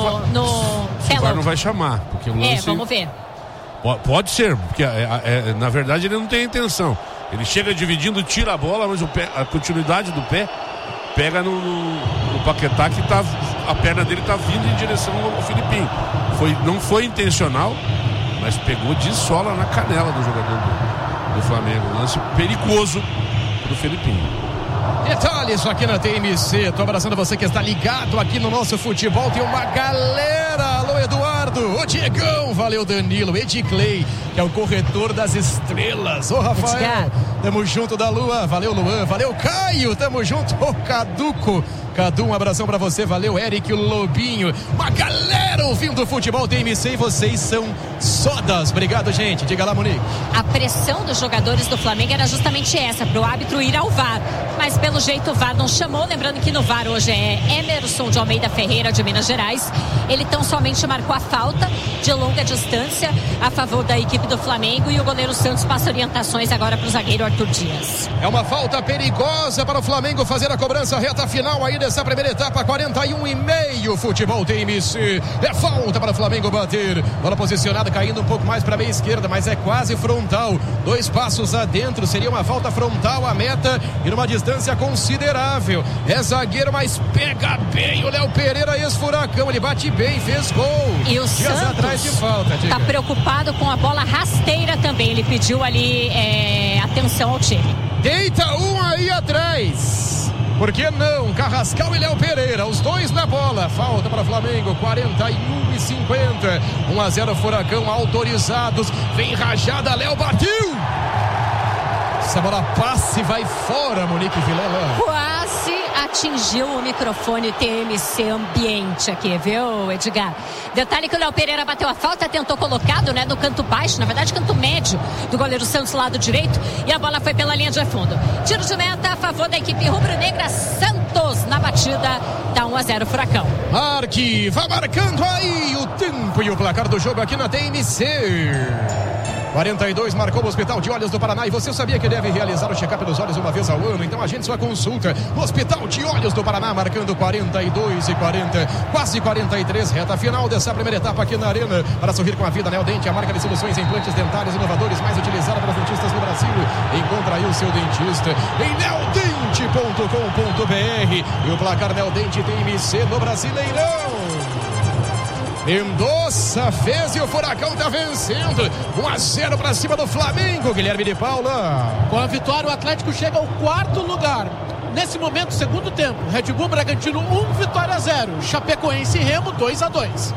o VAR não vai chamar. Porque o lance... vamos ver. Pode ser, porque na verdade ele não tem intenção. Ele chega dividindo, tira a bola, mas a continuidade do pé pega no Paquetá, que tá, a perna dele tá vindo em direção ao Felipinho. Não foi intencional, mas pegou de sola na canela do jogador do Flamengo. Um lance perigoso pro Felipinho. Detalhes aqui na TMC. Tô abraçando você que está ligado aqui no nosso futebol. Tem uma galera. Alô, Eduardo. Ô, Diegão. Valeu, Danilo. Ediclei, que é o corretor das estrelas. Ô, Rafael. Tamo junto da Lua. Valeu, Luan. Valeu, Caio. Tamo junto. Ô, Caduco. Cadu, um abração pra você, valeu, Eric, o Lobinho, uma galera ouvindo o futebol TMC e vocês são sodas, obrigado, gente, diga lá, Monique. A pressão dos jogadores do Flamengo era justamente essa, pro árbitro ir ao VAR, mas pelo jeito o VAR não chamou, lembrando que no VAR hoje é Emerson de Almeida Ferreira, de Minas Gerais, ele tão somente marcou a falta de longa distância a favor da equipe do Flamengo e o goleiro Santos passa orientações agora pro zagueiro Arthur Dias. É uma falta perigosa para o Flamengo fazer a cobrança reta final aí dessa primeira etapa, 41,5 futebol TMC. É falta para o Flamengo bater. Bola posicionada, caindo um pouco mais para a meia esquerda, mas é quase frontal. 2 passos adentro, seria uma falta frontal à meta e numa distância considerável. É zagueiro, mas pega bem o Léo Pereira, ex-Furacão. Ele bate bem, fez gol. E o Santos atrás de falta, tá preocupado com a bola rasteira também. Ele pediu ali atenção ao time. Deita um aí atrás. Por que não? Carrascal e Léo Pereira, os dois na bola. Falta para Flamengo, 41,50. 1-0 Furacão, autorizados. Vem rajada, Léo bateu. Essa bola passe vai fora, Monique Vilela. Quase atingiu o microfone TMC Ambiente aqui, viu, Edgar? Detalhe que o Léo Pereira bateu a falta, tentou colocado, né, no canto baixo, na verdade canto médio do goleiro Santos, lado direito, e a bola foi pela linha de fundo. Tiro de meta a favor da equipe rubro-negra. Santos na batida, dá 1-0 Furacão. Marque, vai marcando aí o tempo e o placar do jogo aqui na TMC. 42, marcou o Hospital de Olhos do Paraná. E você sabia que deve realizar o check-up dos olhos uma vez ao ano? Então agende sua consulta. Hospital de Olhos do Paraná, marcando 42 e 40, quase 43, reta final dessa primeira etapa aqui na Arena. Para sorrir com a vida, Neodente, a marca de soluções em implantes dentários inovadores mais utilizada pelos dentistas no Brasil. Encontra aí o seu dentista em neodente.com.br. E o placar Neodente tem IMC no Brasileirão. Mendonça fez e o Furacão tá vencendo 1-0 para cima do Flamengo, Guilherme de Paula. Com a vitória, o Atlético chega ao 4º lugar. Nesse momento, segundo tempo, Red Bull Bragantino 1, Vitória 0. Chapecoense e Remo 2-2.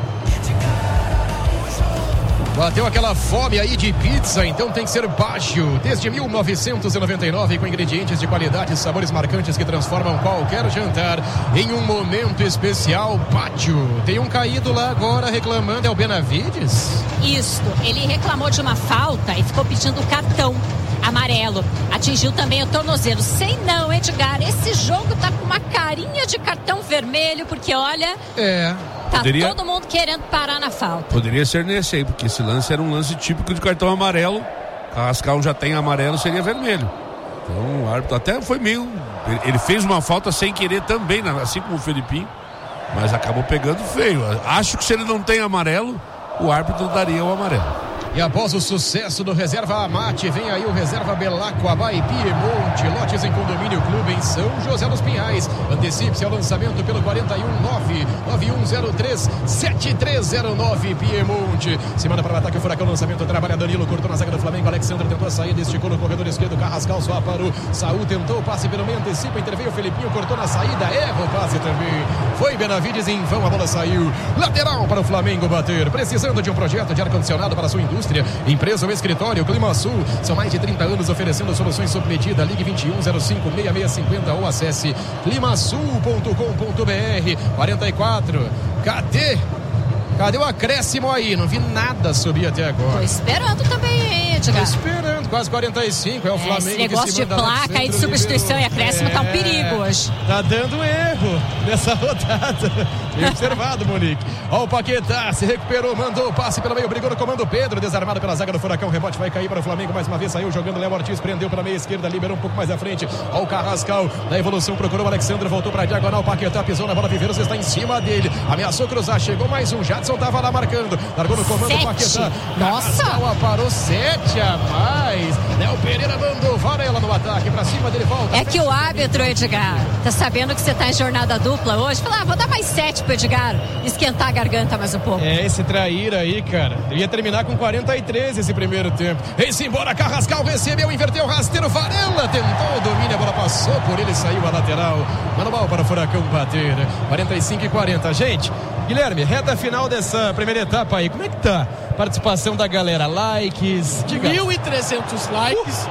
Bateu aquela fome aí de pizza, então tem que ser Baggio. Desde 1999, com ingredientes de qualidade e sabores marcantes que transformam qualquer jantar em um momento especial. Baggio. Tem um caído lá agora reclamando, é o Benavides? Isso, ele reclamou de uma falta e ficou pedindo cartão amarelo. Atingiu também o tornozelo. Sei não, Edgar, esse jogo tá com uma carinha de cartão vermelho, porque olha... Tá todo mundo querendo parar na falta. Poderia ser nesse aí, porque esse lance era um lance típico de cartão amarelo. Carrascal já tem amarelo, seria vermelho. Então o árbitro até foi meio... Ele fez uma falta sem querer também, assim como o Felipinho, mas acabou pegando feio. Acho que se ele não tem amarelo, o árbitro daria o amarelo. E após o sucesso do Reserva Amate, vem aí o Reserva Belaco, Abai, Piemonte, lotes em Condomínio Clube em São José dos Pinhais. Antecipe-se ao lançamento pelo 41991037309 Piemonte. Se manda para o ataque, o Furacão, lançamento, trabalha Danilo, cortou na zaga do Flamengo, Alexandre tentou a saída, esticou no corredor esquerdo, Carrascal só parou, Saúl tentou o passe pelo meio, antecipa, interveio o Felipinho, cortou na saída, erra o passe também. Foi Benavides em vão, a bola saiu. Lateral para o Flamengo bater. Precisando de um projeto de ar-condicionado para a sua indústria, empresa ou escritório, Clima Sul. São mais de 30 anos oferecendo soluções sob medida. Ligue 2105-6650 ou acesse climasul.com.br. 44. Cadê o acréscimo aí? Não vi nada subir até agora. Tô esperando também, Edgar. Tô esperando, quase 45. É o Flamengo. Esse negócio de placa aí de substituição e acréscimo tá um perigo hoje. Tá dando erro nessa rodada. Bem observado, Monique. Ó, o Paquetá se recuperou, mandou o passe pelo meio, brigou no comando Pedro, desarmado pela zaga do Furacão, rebote vai cair para o Flamengo, mais uma vez saiu jogando Léo Ortiz, prendeu pela meia esquerda, liberou um pouco mais à frente. Ó, o Carrascal, na evolução procurou o Alexandre, voltou para a diagonal, Paquetá pisou na bola, Viveiros está em cima dele, ameaçou cruzar, chegou mais um, Jadson tava lá marcando, largou no comando, 7. Paquetá. Nossa! Carrascal parou 7 a mais. Léo Pereira mandou Varela no ataque, para cima dele, volta. É que o árbitro, Edgar, tá sabendo que você tá em jornada dupla hoje, fala, vou dar mais 7 pro Edgar esquentar a garganta mais um pouco. Esse traíra aí, cara, ele ia terminar com 43 esse primeiro tempo. Esse embora, Carrascal recebeu, inverteu o rasteiro, Varela tentou o domínio, a bola passou por ele, saiu a lateral. Manual para o Furacão bater, 45 e 40. Gente, Guilherme, reta final dessa primeira etapa aí, como é que tá a participação da galera? Likes? Diga. 1.300 likes,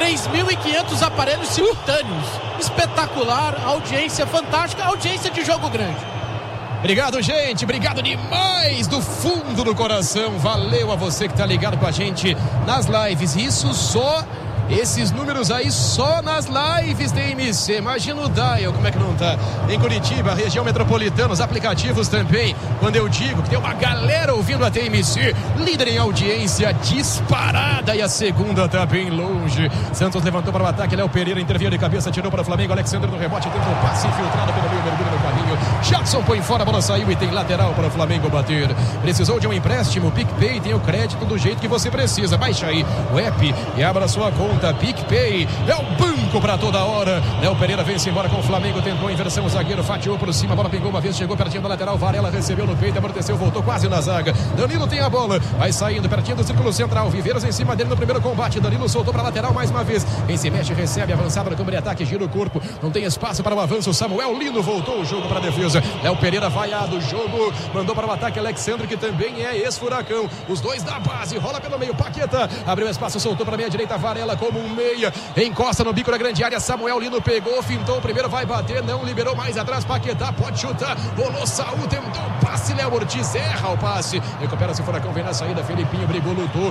3.500 aparelhos simultâneos. Espetacular, audiência fantástica, audiência de jogo grande. Obrigado, gente, obrigado demais do fundo do coração, valeu a você que tá ligado com a gente nas lives, isso só, esses números aí só nas lives da MC, imagina o dial, como é que não tá, em Curitiba, região metropolitana, os aplicativos também, quando eu digo que tem uma galera ouvindo a TMC, líder em audiência disparada, e a segunda tá bem longe. Santos levantou para o ataque, Léo Pereira interveio de cabeça, tirou para o Flamengo, Alexandre no rebote, tentou o passe infiltrado pelo meio, mergulho no carrinho, Jadson põe fora, a bola saiu e tem lateral para o Flamengo bater. Precisou de um empréstimo, PicPay tem o crédito do jeito que você precisa, baixa aí o app e abra sua conta. PicPay é o banco para toda hora. Léo Pereira vence embora com o Flamengo, tentou a inversão, o zagueiro fatiou por cima, a bola pegou uma vez, chegou pertinho da lateral, Varela recebeu no peito, amorteceu, voltou quase na zaga. Danilo tem a bola, vai saindo pertinho do círculo central, Viveiros em cima dele no primeiro combate, Danilo soltou para lateral mais uma vez, quem se mexe recebe, avançado no campo de ataque, gira o corpo, não tem espaço para o avanço, Samuel Lino voltou o jogo para a defesa, Léo Pereira vaiado, o jogo mandou para o ataque, Alexandre que também é ex-Furacão, os dois da base, rola pelo meio, Paquetá abriu espaço, soltou para a meia direita, Varela como um meia, encosta no bico da grande área, Samuel Lino pegou, fintou, o primeiro vai bater, não liberou mais atrás, Paquetá pode chutar, rolou Saúl, tentou o passe, Léo Ortiz erra o passe, recupera-se o Furacão, vem na saída, Felipinho brigou, lutou,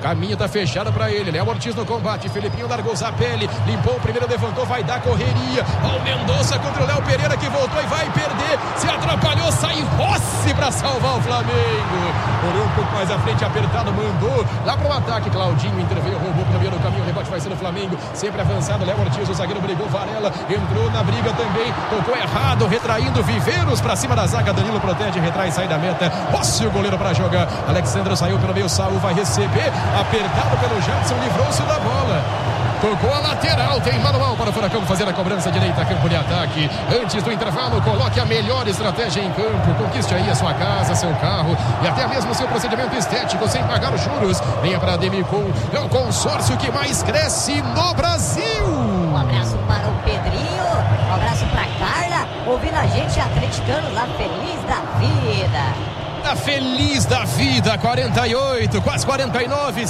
Caminho tá fechado pra ele. Léo Ortiz no combate. Felipinho largou o Zapelli. Limpou o primeiro, levantou, vai dar correria. Ó, o Mendonça contra o Léo Pereira que voltou e vai perder. Se atrapalhou, sai Rossi pra salvar o Flamengo. Olhou um pouco mais à frente, apertado, mandou lá pro ataque. Claudinho interveio, roubou pro meio do caminho. O rebote vai ser do Flamengo. Sempre avançado. Léo Ortiz, o zagueiro brigou. Varela entrou na briga também. Tocou errado, retraindo Viveiros pra cima da zaga. Danilo protege, retrai, sai da meta. Rossi, o goleiro pra jogar. Alexandre saiu pelo meio. Saul vai receber. Apertado pelo Jadson, livrou-se da bola. Tocou a lateral, tem manual para o Furacão fazer a cobrança direita, campo de ataque. Antes do intervalo, coloque a melhor estratégia em campo. Conquiste aí a sua casa, seu carro e até mesmo seu procedimento estético sem pagar os juros. Venha para a Demicon, é o consórcio que mais cresce no Brasil. Um abraço para o Pedrinho, um abraço para a Carla, ouvindo a gente, atleticano lá, feliz da vida. Feliz da vida, 48, quase 49,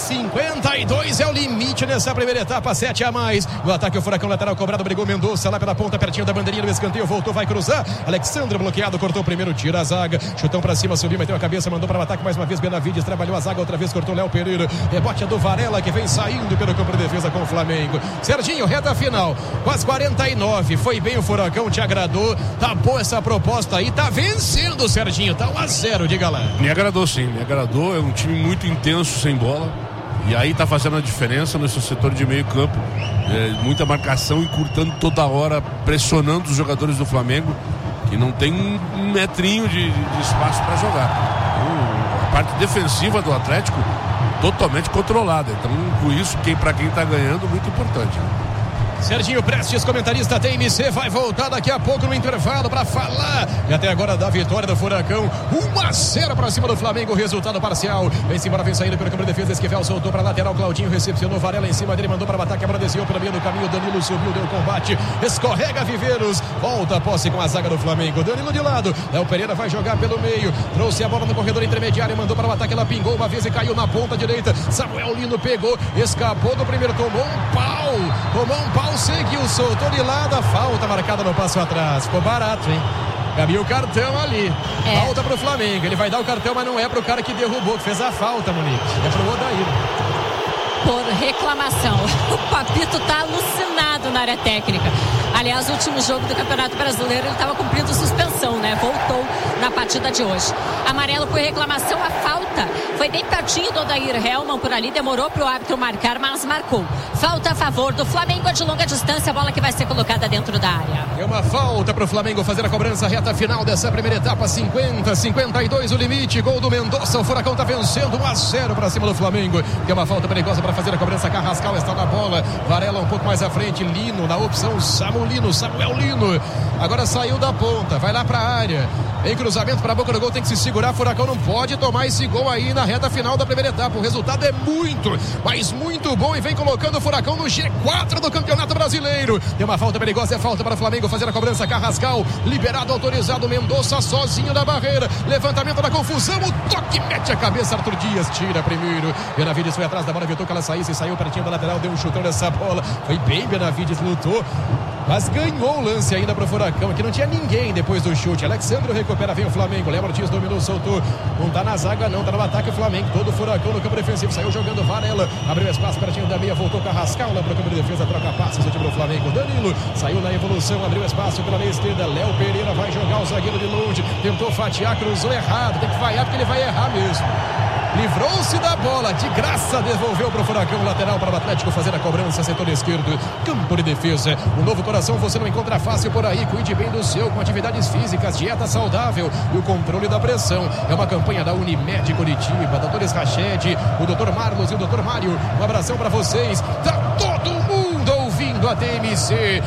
52 é o limite nessa primeira etapa, 7 a mais. No ataque o Furacão lateral cobrado, brigou Mendonça lá pela ponta, pertinho da bandeirinha do escanteio, voltou, vai cruzar. Alexandre bloqueado, cortou o primeiro, tira a zaga, chutão pra cima, subiu, meteu a cabeça, mandou para o ataque mais uma vez. Benavides trabalhou a zaga, outra vez cortou Léo Pereira, rebote do Varela que vem saindo pelo campo de defesa com o Flamengo. Serginho, reta final, quase 49, foi bem o Furacão, te agradou, tá boa essa proposta aí, tá vencendo, Serginho, tá 1-0, diga lá. Me agradou sim, me agradou, é um time muito intenso sem bola e aí tá fazendo a diferença no seu setor de meio campo, muita marcação, encurtando toda hora, pressionando os jogadores do Flamengo que não tem um metrinho de espaço para jogar. Então, a parte defensiva do Atlético totalmente controlada, então com isso, para quem tá ganhando, muito importante, né? Serginho Prestes, comentarista TMC, vai voltar daqui a pouco no intervalo para falar e até agora da vitória do Furacão, 1-0 para cima do Flamengo, resultado parcial. Vem embora, vem saindo pelo campo de defesa, Esquivel soltou para lateral, Claudinho recepcionou, Varela em cima dele, mandou para o ataque, a bola desceu pelo meio do caminho, Danilo subiu, deu combate, escorrega Viveiros, volta a posse com a zaga do Flamengo, Danilo de lado, Léo Pereira vai jogar pelo meio, trouxe a bola no corredor intermediário, mandou para o ataque, ela pingou uma vez e caiu na ponta direita, Samuel Lino pegou, escapou do primeiro, tomou um pau, seguiu, soltou de lado, a falta marcada no passo atrás, ficou barato, hein? Gabi, o cartão ali, falta pro Flamengo, ele vai dar o cartão, mas não é pro cara que derrubou, que fez a falta, Monique, é pro Odair. Por reclamação, o Papito tá alucinado na área técnica. Aliás, o último jogo do Campeonato Brasileiro ele estava cumprindo suspensão, né? Voltou na partida de hoje. Amarelo por reclamação, a falta foi bem pertinho do Odair Hellmann por ali, demorou para o árbitro marcar, mas marcou. Falta a favor do Flamengo, é de longa distância, a bola que vai ser colocada dentro da área. É uma falta para o Flamengo fazer a cobrança, reta final dessa primeira etapa, 50-52 o limite, gol do Mendonça, o Furacão tá vencendo 1-0 para cima do Flamengo. É uma falta perigosa para fazer a cobrança, Carrascal está na bola, Varela um pouco mais à frente, Lino na opção, Samuel Lino, agora saiu da ponta, vai lá para a área, em cruzamento para a boca do gol, tem que se segurar, Furacão não pode tomar esse gol aí na reta final da primeira etapa, o resultado é muito, mas muito bom e vem colocando o Furacão no G4 do Campeonato Brasileiro. Tem uma falta perigosa, é falta para o Flamengo fazer a cobrança, Carrascal, liberado, autorizado, Mendonça sozinho na barreira, levantamento da confusão, o toque mete a cabeça, Arthur Dias tira primeiro, Benavides foi atrás da bola, evitou que ela saísse, saiu pertinho da lateral, deu um chutão nessa bola, foi bem, Benavides lutou, mas ganhou o lance ainda para o Furacão, que não tinha ninguém depois do chute. Alexandre recupera, vem o Flamengo, Léo Ortiz dominou, soltou, não tá na zaga não, tá no ataque o Flamengo, todo o Furacão no campo defensivo, saiu jogando Varela, abriu espaço pertinho da meia, voltou Carrascal lá para o campo de defesa, troca passos, o time do Flamengo, Danilo saiu na evolução, abriu espaço pela meia esquerda, Léo Pereira vai jogar o zagueiro de longe, tentou fatiar, cruzou errado, tem que vaiar porque ele vai errar mesmo. Livrou-se da bola, de graça devolveu para o Furacão, lateral para o Atlético fazer a cobrança, setor esquerdo, campo de defesa. Um novo coração você não encontra fácil por aí, cuide bem do seu, com atividades físicas, dieta saudável e o controle da pressão. É uma campanha da Unimed Curitiba, doutores Rachede, o doutor Marlos e o doutor Mário. Um abração para vocês, tá todo mundo ouvindo a TMC.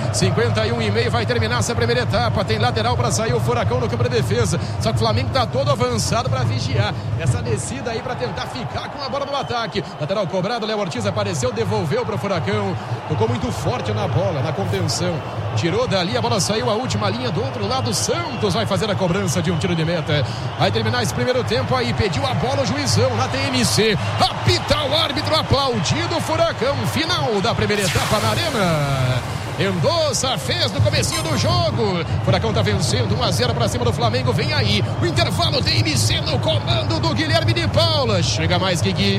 51,5 vai terminar essa primeira etapa, tem lateral para sair o Furacão no campo de defesa, só que o Flamengo tá todo avançado para vigiar essa descida aí para tentar ficar com a bola no ataque. Lateral cobrado, Léo Ortiz apareceu, devolveu para o Furacão, tocou muito forte na bola, na contenção, tirou dali, a bola saiu a última linha do outro lado, Santos vai fazer a cobrança de um tiro de meta, vai terminar esse primeiro tempo aí, pediu a bola o juizão na TMC, apita o árbitro, aplaudido o Furacão, final da primeira etapa na Arena. Mendonça fez no comecinho do jogo, Furacão tá vencendo 1-0 para cima do Flamengo, vem aí o intervalo TMC no comando do Guilherme de Paula, chega mais Guigui.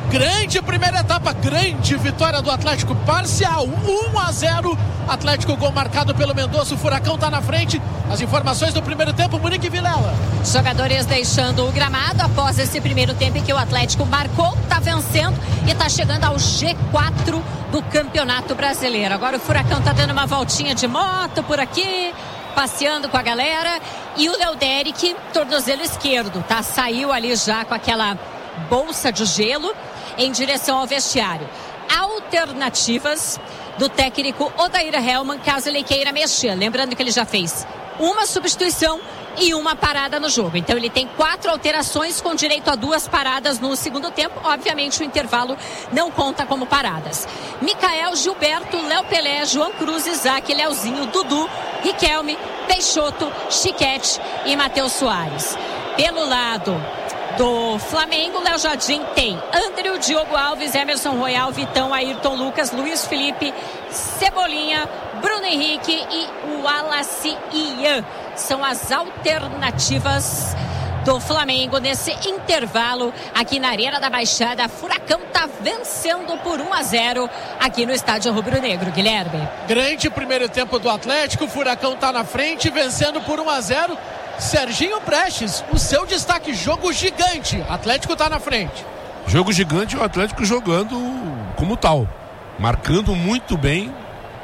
Grande primeira etapa, grande vitória do Atlético, parcial 1-0, Atlético, gol marcado pelo Mendonça, o Furacão tá na frente. As informações do primeiro tempo, Monique Vilela. Jogadores deixando o gramado após esse primeiro tempo em que o Atlético marcou, tá vencendo e tá chegando ao G4 do Campeonato Brasileiro. Agora o Furacão tá dando uma voltinha de moto por aqui, passeando com a galera, e o Léo Derek, tornozelo esquerdo, tá? Saiu ali já com aquela bolsa de gelo em direção ao vestiário. Alternativas do técnico Odair Hellmann, caso ele queira mexer. Lembrando que ele já fez uma substituição e uma parada no jogo. Então ele tem 4 alterações com direito a 2 paradas no segundo tempo. Obviamente o intervalo não conta como paradas. Micael, Gilberto, Léo Pelé, João Cruz, Isaac, Leozinho, Dudu, Riquelme, Peixoto, Chiquete e Matheus Soares. Pelo lado do Flamengo, Léo Jardim tem André, Diogo Alves, Emerson Royal, Vitão, Ayrton Lucas, Luiz Felipe, Cebolinha, Bruno Henrique e o Wallace Ian. São as alternativas do Flamengo nesse intervalo aqui na Arena da Baixada. Furacão tá vencendo por 1-0 aqui no estádio rubro-negro, Guilherme. Grande primeiro tempo do Atlético, o Furacão tá na frente, vencendo por 1-0. Serginho Prestes, o seu destaque, jogo gigante, Atlético tá na frente. Jogo gigante, o Atlético jogando como tal, marcando muito bem.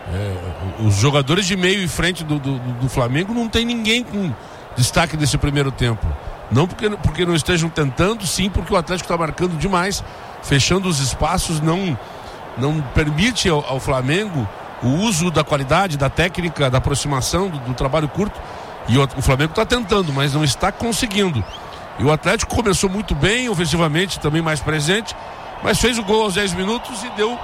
Os jogadores de meio e frente do Flamengo não tem ninguém com destaque desse primeiro tempo. Não porque não estejam tentando, sim porque o Atlético está marcando demais, fechando os espaços, não permite ao Flamengo o uso da qualidade, da técnica, da aproximação, do trabalho curto. E o Flamengo está tentando, mas não está conseguindo. E o Atlético começou muito bem, ofensivamente também mais presente, mas fez o gol aos 10 minutos e deu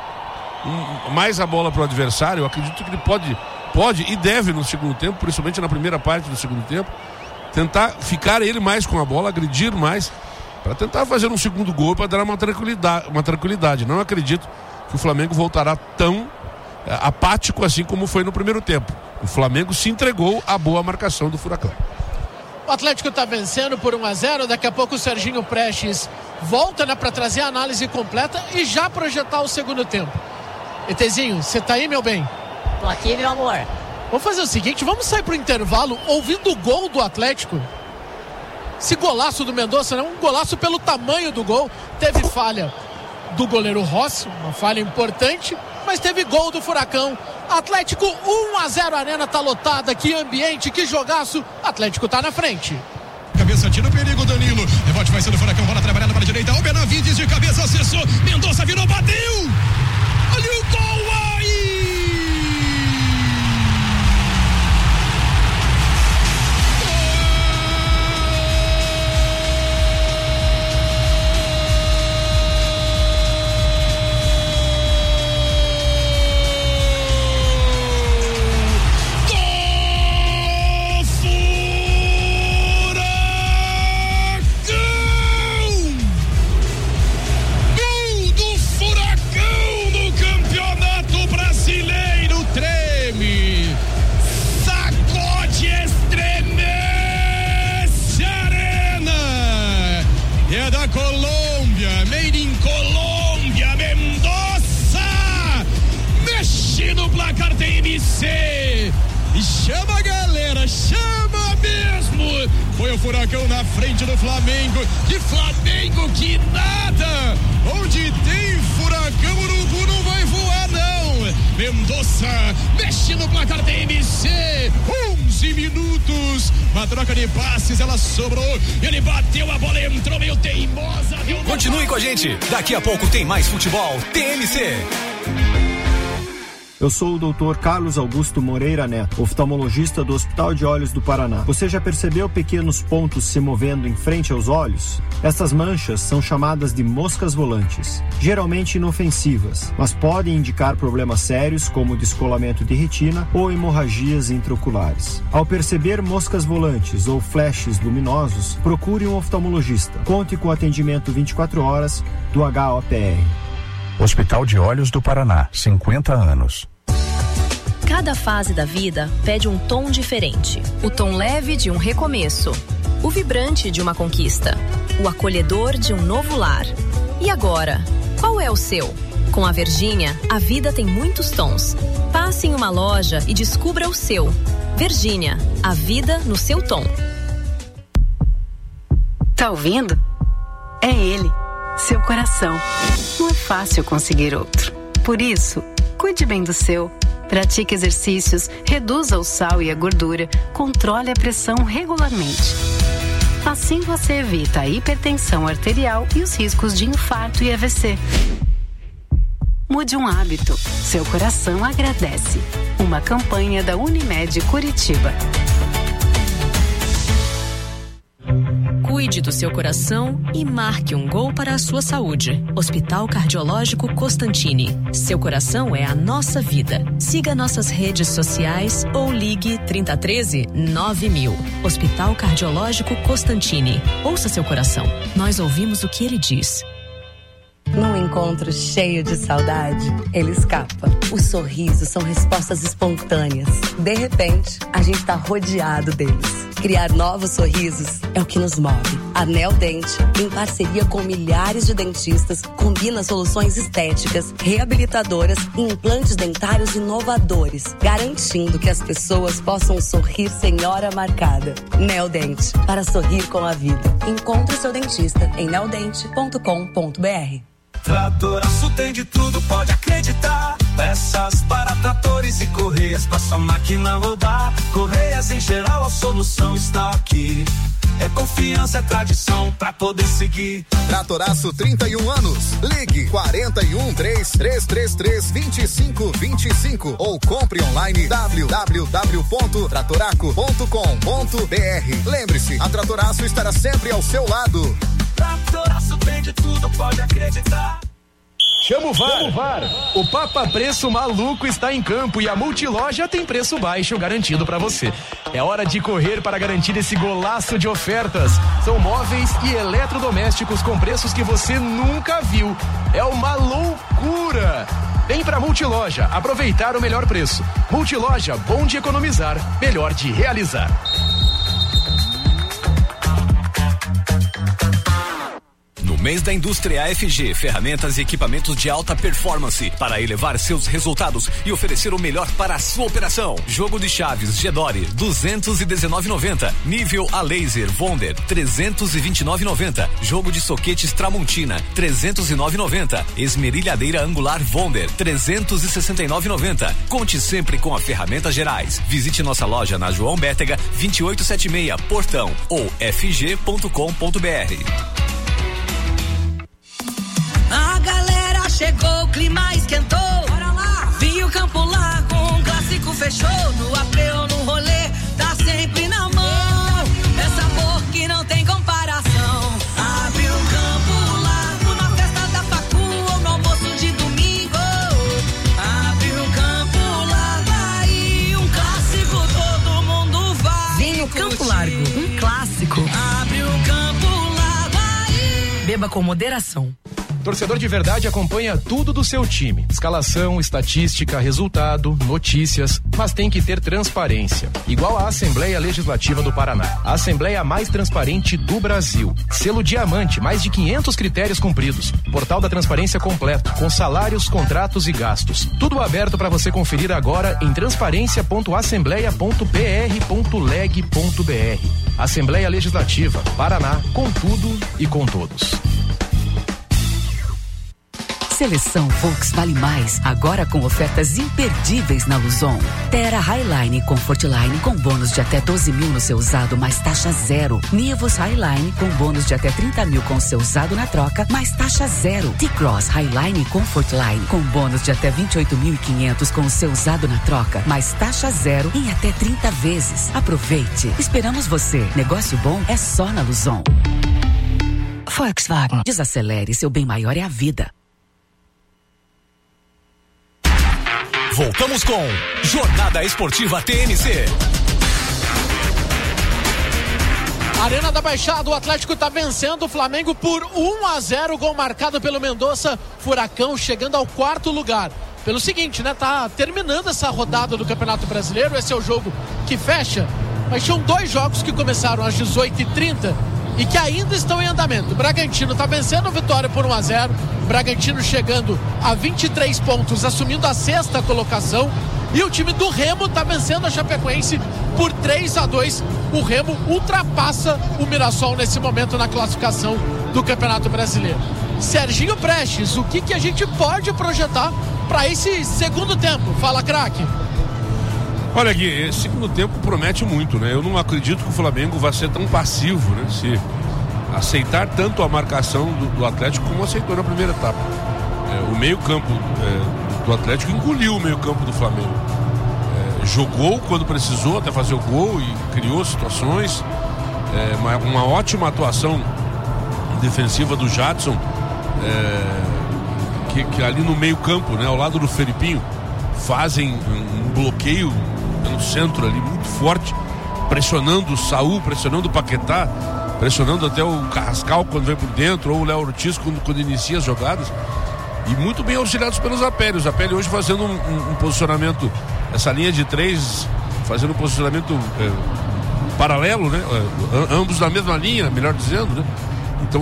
mais a bola para o adversário. Eu acredito que ele pode e deve no segundo tempo, principalmente na primeira parte do segundo tempo, tentar ficar ele mais com a bola, agredir mais, para tentar fazer um segundo gol, para dar uma tranquilidade. Não acredito que o Flamengo voltará tão apático assim como foi no primeiro tempo. O Flamengo se entregou à boa marcação do Furacão. O Atlético está vencendo por 1-0. Daqui a pouco o Serginho Prestes volta, para trazer a análise completa e já projetar o segundo tempo. ETzinho, você tá aí, meu bem? Tô aqui, meu amor. Vamos fazer o seguinte, vamos sair pro intervalo ouvindo o gol do Atlético. Esse golaço do Mendonça, né? Um golaço pelo tamanho do gol. Teve falha do goleiro Rossi, uma falha importante, mas teve gol do Furacão. Atlético 1-0, a arena tá lotada, que ambiente, que jogaço. Atlético tá na frente. Cabeça, tira o perigo, Danilo. Rebote vai ser do Furacão, bola trabalhando para a direita. O Benavides de cabeça, acessou. Mendonça virou, bateu. Olha o gol aí. Colômbia, made in Colômbia, Mendonça, mexe no placar TMC, e chama a galera, chama mesmo, foi o Furacão na frente do Flamengo, de Flamengo que nada, onde tem Furacão, o urubu não vai voar não, Mendonça, mexe no placar TMC, 11 minutos, uma troca de passes, ela sobrou, ele bateu, a bola entrou meio teimosa. Continue com a gente, daqui a pouco tem mais futebol TMC. Eu sou o Dr. Carlos Augusto Moreira Neto, oftalmologista do Hospital de Olhos do Paraná. Você já percebeu pequenos pontos se movendo em frente aos olhos? Essas manchas são chamadas de moscas volantes, geralmente inofensivas, mas podem indicar problemas sérios como descolamento de retina ou hemorragias intraoculares. Ao perceber moscas volantes ou flashes luminosos, procure um oftalmologista. Conte com atendimento 24 horas do HOPR. Hospital de Olhos do Paraná, 50 anos. Cada fase da vida pede um tom diferente. O tom leve de um recomeço, o vibrante de uma conquista, o acolhedor de um novo lar. E agora, Qual é o seu? Com a Virgínia, a vida tem muitos tons. Passe em uma loja e descubra o seu. Virgínia, a vida no seu tom. Tá ouvindo? É ele, seu coração. Não é fácil conseguir outro. Por isso, cuide bem do seu. Pratique exercícios, reduza o sal e a gordura, controle a pressão regularmente. Assim você evita a hipertensão arterial e os riscos de infarto e AVC. Mude um hábito. Seu coração agradece. Uma campanha da Unimed Curitiba. Cuide do seu coração e marque um gol para a sua saúde. Hospital Cardiológico Costantini. Seu coração é a nossa vida. Siga nossas redes sociais ou ligue 3013-9000. Hospital Cardiológico Costantini. Ouça seu coração. Nós ouvimos o que ele diz. Num encontro cheio de saudade, ele escapa. Os sorrisos são respostas espontâneas. De repente, a gente está rodeado deles. Criar novos sorrisos é o que nos move. A Neodente, em parceria com milhares de dentistas, combina soluções estéticas, reabilitadoras e implantes dentários inovadores, garantindo que as pessoas possam sorrir sem hora marcada. Neodente, para sorrir com a vida. Encontre seu dentista em neodente.com.br. Tratoraço tem de tudo, pode acreditar. Peças para tratores e correias pra sua máquina rodar. Correias em geral, a solução está aqui. É confiança, é tradição pra poder seguir. Tratoraço 31 anos. Ligue 41-3333-2525 ou compre online www.tratoraco.com.br. Lembre-se, a Tratoraço estará sempre ao seu lado. Tratoraço tem de tudo, pode acreditar. Chama o VAR. O Papa Preço Maluco está em campo e a Multiloja tem preço baixo garantido para você. É hora de correr para garantir esse golaço de ofertas. São móveis e eletrodomésticos com preços que você nunca viu. É uma loucura! Vem pra Multiloja, aproveitar o melhor preço. Multiloja, bom de economizar, melhor de realizar. No mês da indústria AFG, ferramentas e equipamentos de alta performance para elevar seus resultados e oferecer o melhor para a sua operação. Jogo de chaves Gedore, R$219,90. Nível a laser Wonder, R$329,90. Jogo de soquetes Tramontina, R$309,90. Esmerilhadeira angular Wonder, R$369,90. Conte sempre com a Ferramentas Gerais. Visite nossa loja na João Bétega, 2876, Portão ou fg.com.br. A galera chegou, o clima esquentou. Bora lá! Vinho Campo Largo, um clássico fechou. No AP ou no rolê, tá sempre na mão. É sabor que não tem comparação. Abre o Campo Largo na festa da facu ou no almoço de domingo. Abre o Campo Largo aí, um clássico todo mundo vai. Vinho Campo Largo, um clássico. Abre o Campo Largo aí. Beba com moderação. Torcedor de verdade acompanha tudo do seu time. Escalação, estatística, resultado, notícias, mas tem que ter transparência. Igual a Assembleia Legislativa do Paraná. A Assembleia mais transparente do Brasil. Selo Diamante, mais de 500 critérios cumpridos. Portal da transparência completo, com salários, contratos e gastos. Tudo aberto para você conferir agora em transparencia.assembleia.pr.leg.br. Assembleia Legislativa, Paraná, com tudo e com todos. Seleção Volks Vale Mais, agora com ofertas imperdíveis na Luzon. Terra Highline Comfortline com bônus de até 12 mil no seu usado, mais taxa zero. Nivus Highline com bônus de até 30 mil com seu usado na troca, mais taxa zero. T-Cross Highline Comfortline com bônus de até 28.500 com seu usado na troca, mais taxa zero em até 30 vezes. Aproveite. Esperamos você. Negócio bom é só na Luzon. Volkswagen. Desacelere, seu bem maior é a vida. Voltamos com Jornada Esportiva TNC. Arena da Baixada, o Atlético está vencendo o Flamengo por 1-0, gol marcado pelo Mendonça. Furacão chegando ao 4º lugar. Pelo seguinte, né, tá terminando essa rodada do Campeonato Brasileiro, esse é o jogo que fecha, mas tinham 2 jogos que começaram às 18h30 e que ainda estão em andamento. O Bragantino está vencendo o Vitória por 1-0. Bragantino chegando a 23 pontos, assumindo a 6ª colocação. E o time do Remo está vencendo a Chapecoense por 3-2. O Remo ultrapassa o Mirassol nesse momento na classificação do Campeonato Brasileiro. Serginho Prestes, o que a gente pode projetar para esse segundo tempo? Fala, craque. Olha, Gui, esse segundo tempo promete muito, né? Eu não acredito que o Flamengo vai ser tão passivo, né? Se aceitar tanto a marcação do Atlético como aceitou na primeira etapa. O meio-campo do Atlético engoliu o meio-campo do Flamengo. Jogou quando precisou até fazer o gol e criou situações. Uma ótima atuação defensiva do Jadson, que ali no meio-campo, né, ao lado do Felipinho, fazem um bloqueio pelo centro ali muito forte, pressionando o Saúl, pressionando o Paquetá, pressionando até o Carrascal quando vem por dentro, ou o Léo Ortiz quando inicia as jogadas, e muito bem auxiliados pelos Zapelli. O Zapelli hoje fazendo um posicionamento, essa linha de 3, fazendo um posicionamento paralelo, né? Ambos na mesma linha, melhor dizendo, né? Então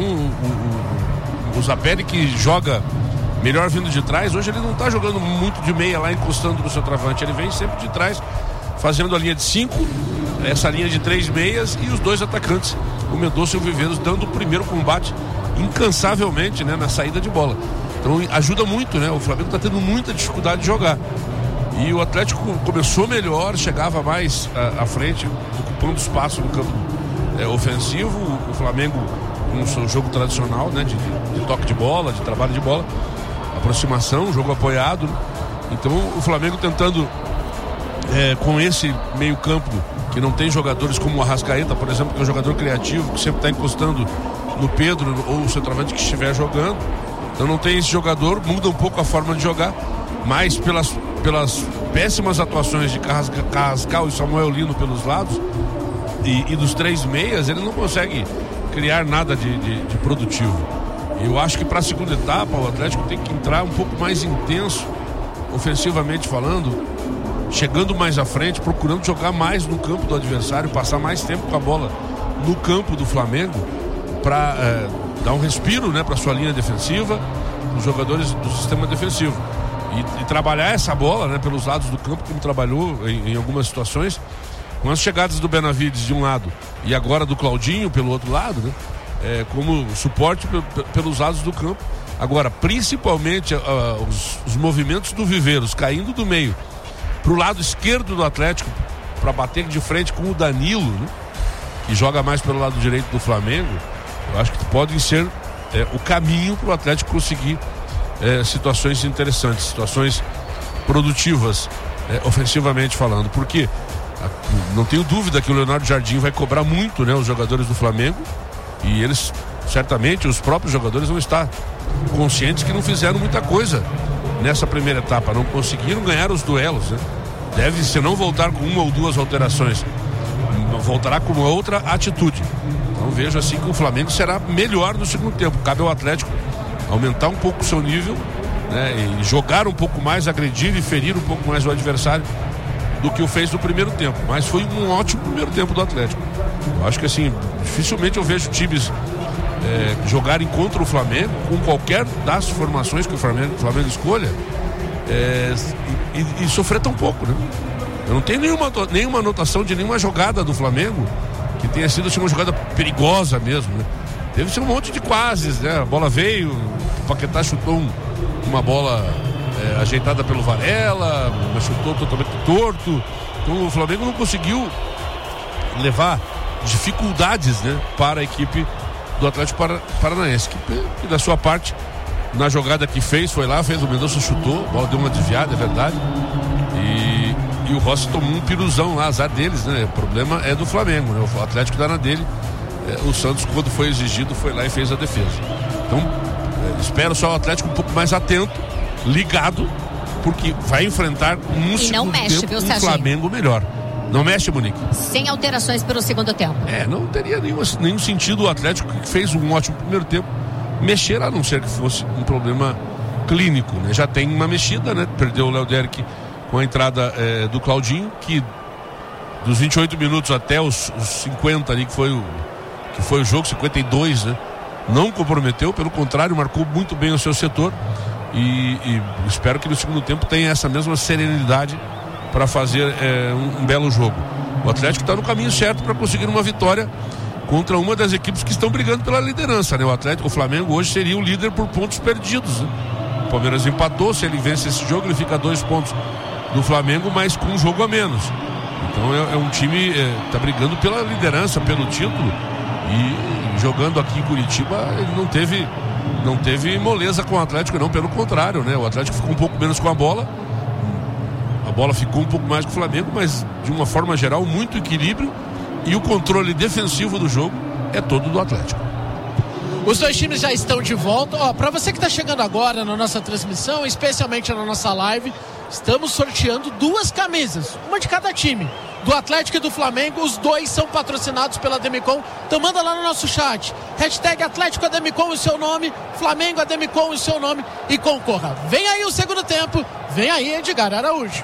o Zapelli, que joga melhor vindo de trás, hoje ele não está jogando muito de meia lá, encostando no centroavante, ele vem sempre de trás, fazendo a linha de 5, essa linha de 3 meias e os 2 atacantes, o Mendonça e o Viveiros, dando o primeiro combate incansavelmente, né, na saída de bola. Então ajuda muito, né? O Flamengo está tendo muita dificuldade de jogar. E o Atlético começou melhor, chegava mais à frente, ocupando espaço no campo ofensivo. O Flamengo com o seu jogo tradicional, né, de toque de bola, de trabalho de bola, aproximação, jogo apoiado. Então o Flamengo tentando com esse meio campo, que não tem jogadores como o Arrascaeta, por exemplo, que é um jogador criativo, que sempre está encostando no Pedro ou o centroavante que estiver jogando. Então não tem esse jogador, muda um pouco a forma de jogar, mas pelas péssimas atuações de Carrascal e Samuel Lino pelos lados e dos 3 meias, ele não consegue criar nada de produtivo. Eu acho que para a segunda etapa o Atlético tem que entrar um pouco mais intenso, ofensivamente falando, chegando mais à frente, procurando jogar mais no campo do adversário, passar mais tempo com a bola no campo do Flamengo, para dar um respiro, né, para sua linha defensiva, os jogadores do sistema defensivo, e trabalhar essa bola, né, pelos lados do campo, como trabalhou em algumas situações, com as chegadas do Benavides de um lado e agora do Claudinho pelo outro lado, né, como suporte pelos lados do campo. Agora, principalmente os movimentos do Viveiros caindo do meio para o lado esquerdo do Atlético, para bater de frente com o Danilo, né, que joga mais pelo lado direito do Flamengo. Eu acho que podem ser o caminho para o Atlético conseguir situações interessantes, situações produtivas, ofensivamente falando, porque não tenho dúvida que o Leonardo Jardim vai cobrar muito, né, os jogadores do Flamengo, e eles, certamente, os próprios jogadores vão estar conscientes que não fizeram muita coisa nessa primeira etapa, não conseguiram ganhar os duelos, né? Deve, se não voltar com 1 ou 2 alterações, voltará com uma outra atitude. Então vejo assim que o Flamengo será melhor no segundo tempo. Cabe ao Atlético aumentar um pouco o seu nível, né, e jogar um pouco mais, agredir e ferir um pouco mais o adversário do que o fez no primeiro tempo. Mas foi um ótimo primeiro tempo do Atlético. Eu acho que assim, dificilmente eu vejo times jogarem contra o Flamengo com qualquer das formações que o Flamengo escolha e sofrer tão pouco, né? Eu não tenho nenhuma anotação de nenhuma jogada do Flamengo que tenha sido assim, uma jogada perigosa mesmo, né? Teve um monte de quases, né? A bola veio, o Paquetá chutou uma bola ajeitada pelo Varela, mas chutou totalmente torto. Então o Flamengo não conseguiu levar dificuldades, né, para a equipe do Atlético Paranaense, que da sua parte, na jogada que fez o Mendonça chutou, a bola deu uma desviada, é verdade, e o Rossi tomou um piruzão lá, azar deles, né? O problema é do Flamengo, né? O Atlético dá na dele. O Santos, quando foi exigido, foi lá e fez a defesa. Então espero só o Atlético um pouco mais atento, ligado, porque vai enfrentar um segundo tempo um Flamengo melhor. Não mexe, Monique? Sem alterações pelo segundo tempo. Não teria nenhum sentido o Atlético, que fez um ótimo primeiro tempo, mexer, a não ser que fosse um problema clínico, né? Já tem uma mexida, né? Perdeu o Léo Derek com a entrada do Claudinho, que dos 28 minutos até os 50 ali, que foi que foi o jogo 52, né? Não comprometeu, pelo contrário, marcou muito bem o seu setor e espero que no segundo tempo tenha essa mesma serenidade para fazer um belo jogo. O Atlético está no caminho certo para conseguir uma vitória contra uma das equipes que estão brigando pela liderança, né? O Flamengo hoje seria o líder por pontos perdidos, né? O Palmeiras empatou, se ele vence esse jogo ele fica a 2 pontos do Flamengo, mas com um jogo a menos. Então é um time que está brigando pela liderança, pelo título, e jogando aqui em Curitiba ele não teve moleza com o Atlético, não, pelo contrário, né? O Atlético ficou um pouco menos com a bola ficou um pouco mais com o Flamengo, mas de uma forma geral muito equilíbrio, e o controle defensivo do jogo é todo do Atlético. Os dois times já estão de volta. Para você que está chegando agora na nossa transmissão, especialmente na nossa live, estamos sorteando 2 camisas, uma de cada time, do Atlético e do Flamengo. Os dois são patrocinados pela Demicon. Então manda lá no nosso chat, hashtag Atlético Ademicon o seu nome, Flamengo Ademicon o seu nome, e concorra. Vem aí o segundo tempo, vem aí Edgar Araújo.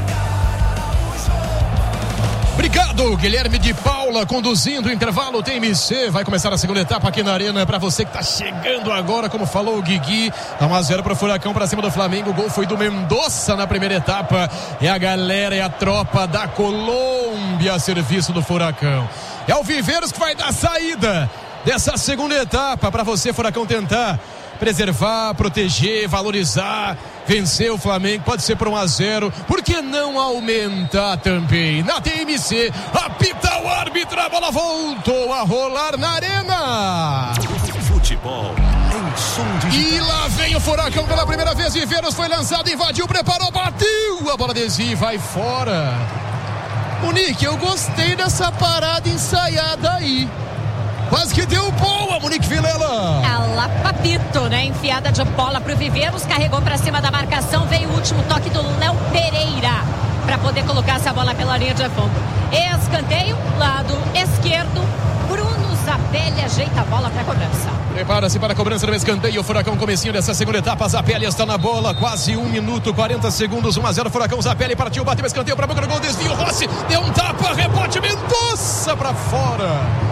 Obrigado, Guilherme de Paula, conduzindo o intervalo TMC. Vai começar a segunda etapa aqui na Arena. Para você que está chegando agora, como falou o Guigui, 1-0 para o Furacão, para cima do Flamengo. O gol foi do Mendonça na primeira etapa. É a galera, é a tropa da Colômbia a serviço do Furacão. É o Viveiros que vai dar saída dessa segunda etapa para você, Furacão, tentar preservar, proteger, valorizar, vencer o Flamengo. Pode ser por 1-0, por que não aumentar também? Na TMC, apita o árbitro, a bola voltou a rolar na Arena. Futebol em som de... E lá vem o Furacão pela primeira vez. Viveiros foi lançado, invadiu, preparou, bateu, a bola desvia e vai fora. O Nick, eu gostei dessa parada ensaiada aí. Quase que deu boa, Monique Vilela. Ela papito, né? Enfiada de bola pro Viveiros, carregou pra cima da marcação, veio o último toque do Léo Pereira pra poder colocar essa bola pela linha de fundo. Escanteio, lado esquerdo, Bruno Zapelli ajeita a bola pra cobrança. Prepara-se para a cobrança do escanteio. O Furacão, comecinho dessa segunda etapa. Zapelli está na bola, quase 1 minuto, 40 segundos, 1-0. Furacão, Zapelli partiu, bateu o escanteio para boca do gol, desvio, Rossi, deu um tapa, rebote, Mendonça pra fora.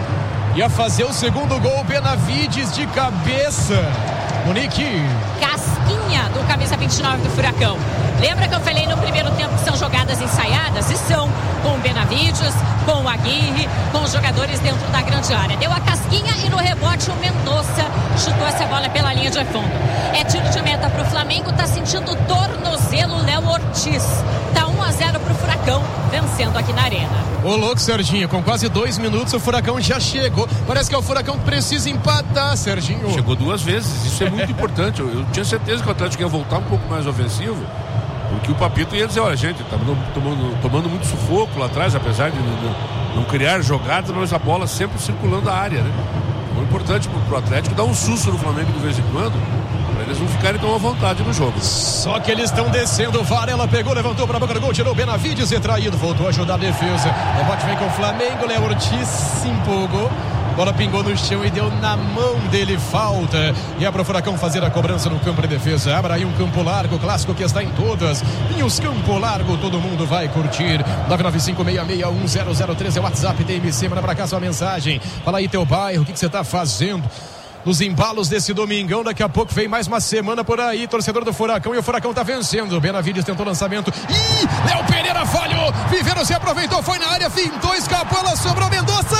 Ia fazer o segundo gol, Benavides de cabeça. Monique. Casquinha do camisa 29 do Furacão. Lembra que eu falei no primeiro tempo que são jogadas ensaiadas? E são com o Benavides, com o Aguirre, com os jogadores dentro da grande área. Deu a casquinha e no rebote o Mendonça chutou essa bola pela linha de fundo. É tiro de meta pro Flamengo, tá sentindo o tornozelo Léo Ortiz. Tá 1-0 pro Furacão, vencendo aqui na Arena. Ô louco, Serginho, com quase 2 minutos o Furacão já chegou. Parece que é o Furacão que precisa empatar, Serginho. Chegou 2 vezes, isso é muito importante. Eu tinha certeza que o Atlético ia voltar um pouco mais ofensivo, porque o Papito ia dizer, olha gente, tá tomando muito sufoco lá atrás, apesar de não criar jogadas, mas a bola sempre circulando a área, né? Então é importante pro Atlético dar um susto no Flamengo de vez em quando, para eles não ficarem tão à vontade no jogo. Só que eles estão descendo, o Varela pegou, levantou para a boca do gol, tirou o Benavides retraído, voltou a ajudar a defesa. O rebote vem com o Flamengo, Léo Ortiz se empolgou. Bola pingou no chão e deu na mão dele, falta. E é para o Furacão fazer a cobrança no campo de defesa. Abra aí um campo largo, clássico que está em todas. Pinhos Campo Largo, todo mundo vai curtir. 995661003 é o WhatsApp TMC, manda para cá sua mensagem. Fala aí teu bairro, o que você está fazendo nos embalos desse domingão. Daqui a pouco vem mais uma semana por aí, torcedor do Furacão, e o Furacão tá vencendo. Benavides tentou lançamento. Ih, Léo Pereira falhou. Viveiros se aproveitou, foi na área, fintou, escapou, ela sobrou, Mendonça.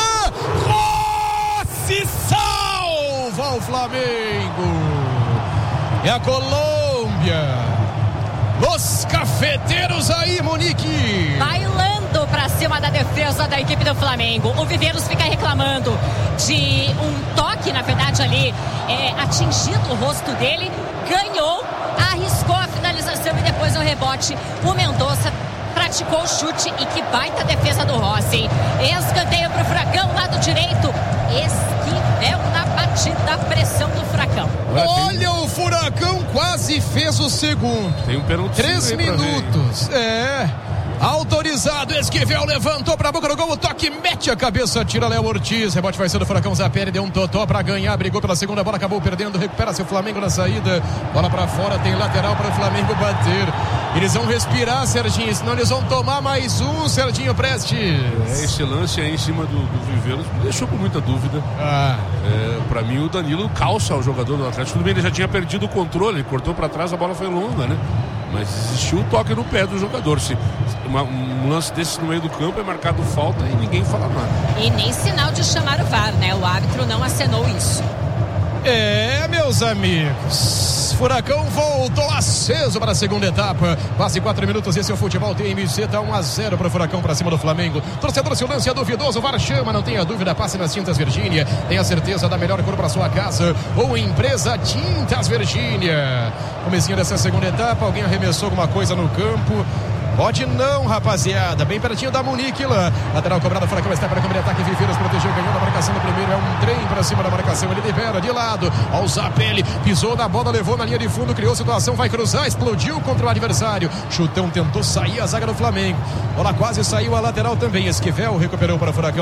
Se salva o Flamengo. É a Colômbia. Os cafeteiros aí, Monique. Bailando pra cima da defesa da equipe do Flamengo. O Viveiros fica reclamando de um toque, na verdade, ali atingindo o rosto dele. Ganhou, arriscou a finalização e depois no rebote o Mendonça praticou o chute. E que baita defesa do Rossi. Escanteio pro Furacão, lado direito. Esquivel na batida, pressão do Furacão. Olha, o Furacão quase fez o segundo. Tem um pênalti. 3 minutos. Autorizado, Esquivel levantou pra boca do gol, o toque mete a cabeça, tira Léo Ortiz, rebote vai ser do Furacão. Zapelli deu um totó pra ganhar, brigou pela segunda bola, acabou perdendo, recupera-se o Flamengo na saída, bola pra fora, tem lateral para o Flamengo bater. Eles vão respirar, Serginho, senão eles vão tomar mais um, Serginho Prestes. Esse lance aí em cima do Viveiros me deixou com muita dúvida. Pra mim o Danilo calça o jogador do Atlético, tudo bem, ele já tinha perdido o controle, ele cortou pra trás, a bola foi longa, né? Mas existiu o toque no pé do jogador. Se um lance desse no meio do campo é marcado falta e ninguém fala nada. E nem sinal de chamar o VAR, né? O árbitro não acenou isso. Meus amigos, Furacão voltou aceso para a segunda etapa. Quase 4 minutos, esse é o Futebol TMC, tá 1-0 para o Furacão para cima do Flamengo. Torcedor, se o lance é duvidoso, o VAR chama, não tenha dúvida, passe nas Tintas Virgínia. Tenha certeza da melhor cor para sua casa ou empresa Tintas Virgínia. Comecinho dessa segunda etapa, alguém arremessou alguma coisa no campo? Pode não, rapaziada. Bem pertinho da Munique lá. Lateral cobrada, Furacão está para cobrir ataque. Viveiros protegeu, ganhou a marcação no primeiro. É um trem para cima da marcação. Ele libera de lado. Ao Zapelli, pisou na bola, levou na linha de fundo, criou situação, vai cruzar, explodiu contra o adversário. Chutão tentou sair a zaga do Flamengo. Bola quase saiu a lateral também. Esquivel recuperou para o Furacão.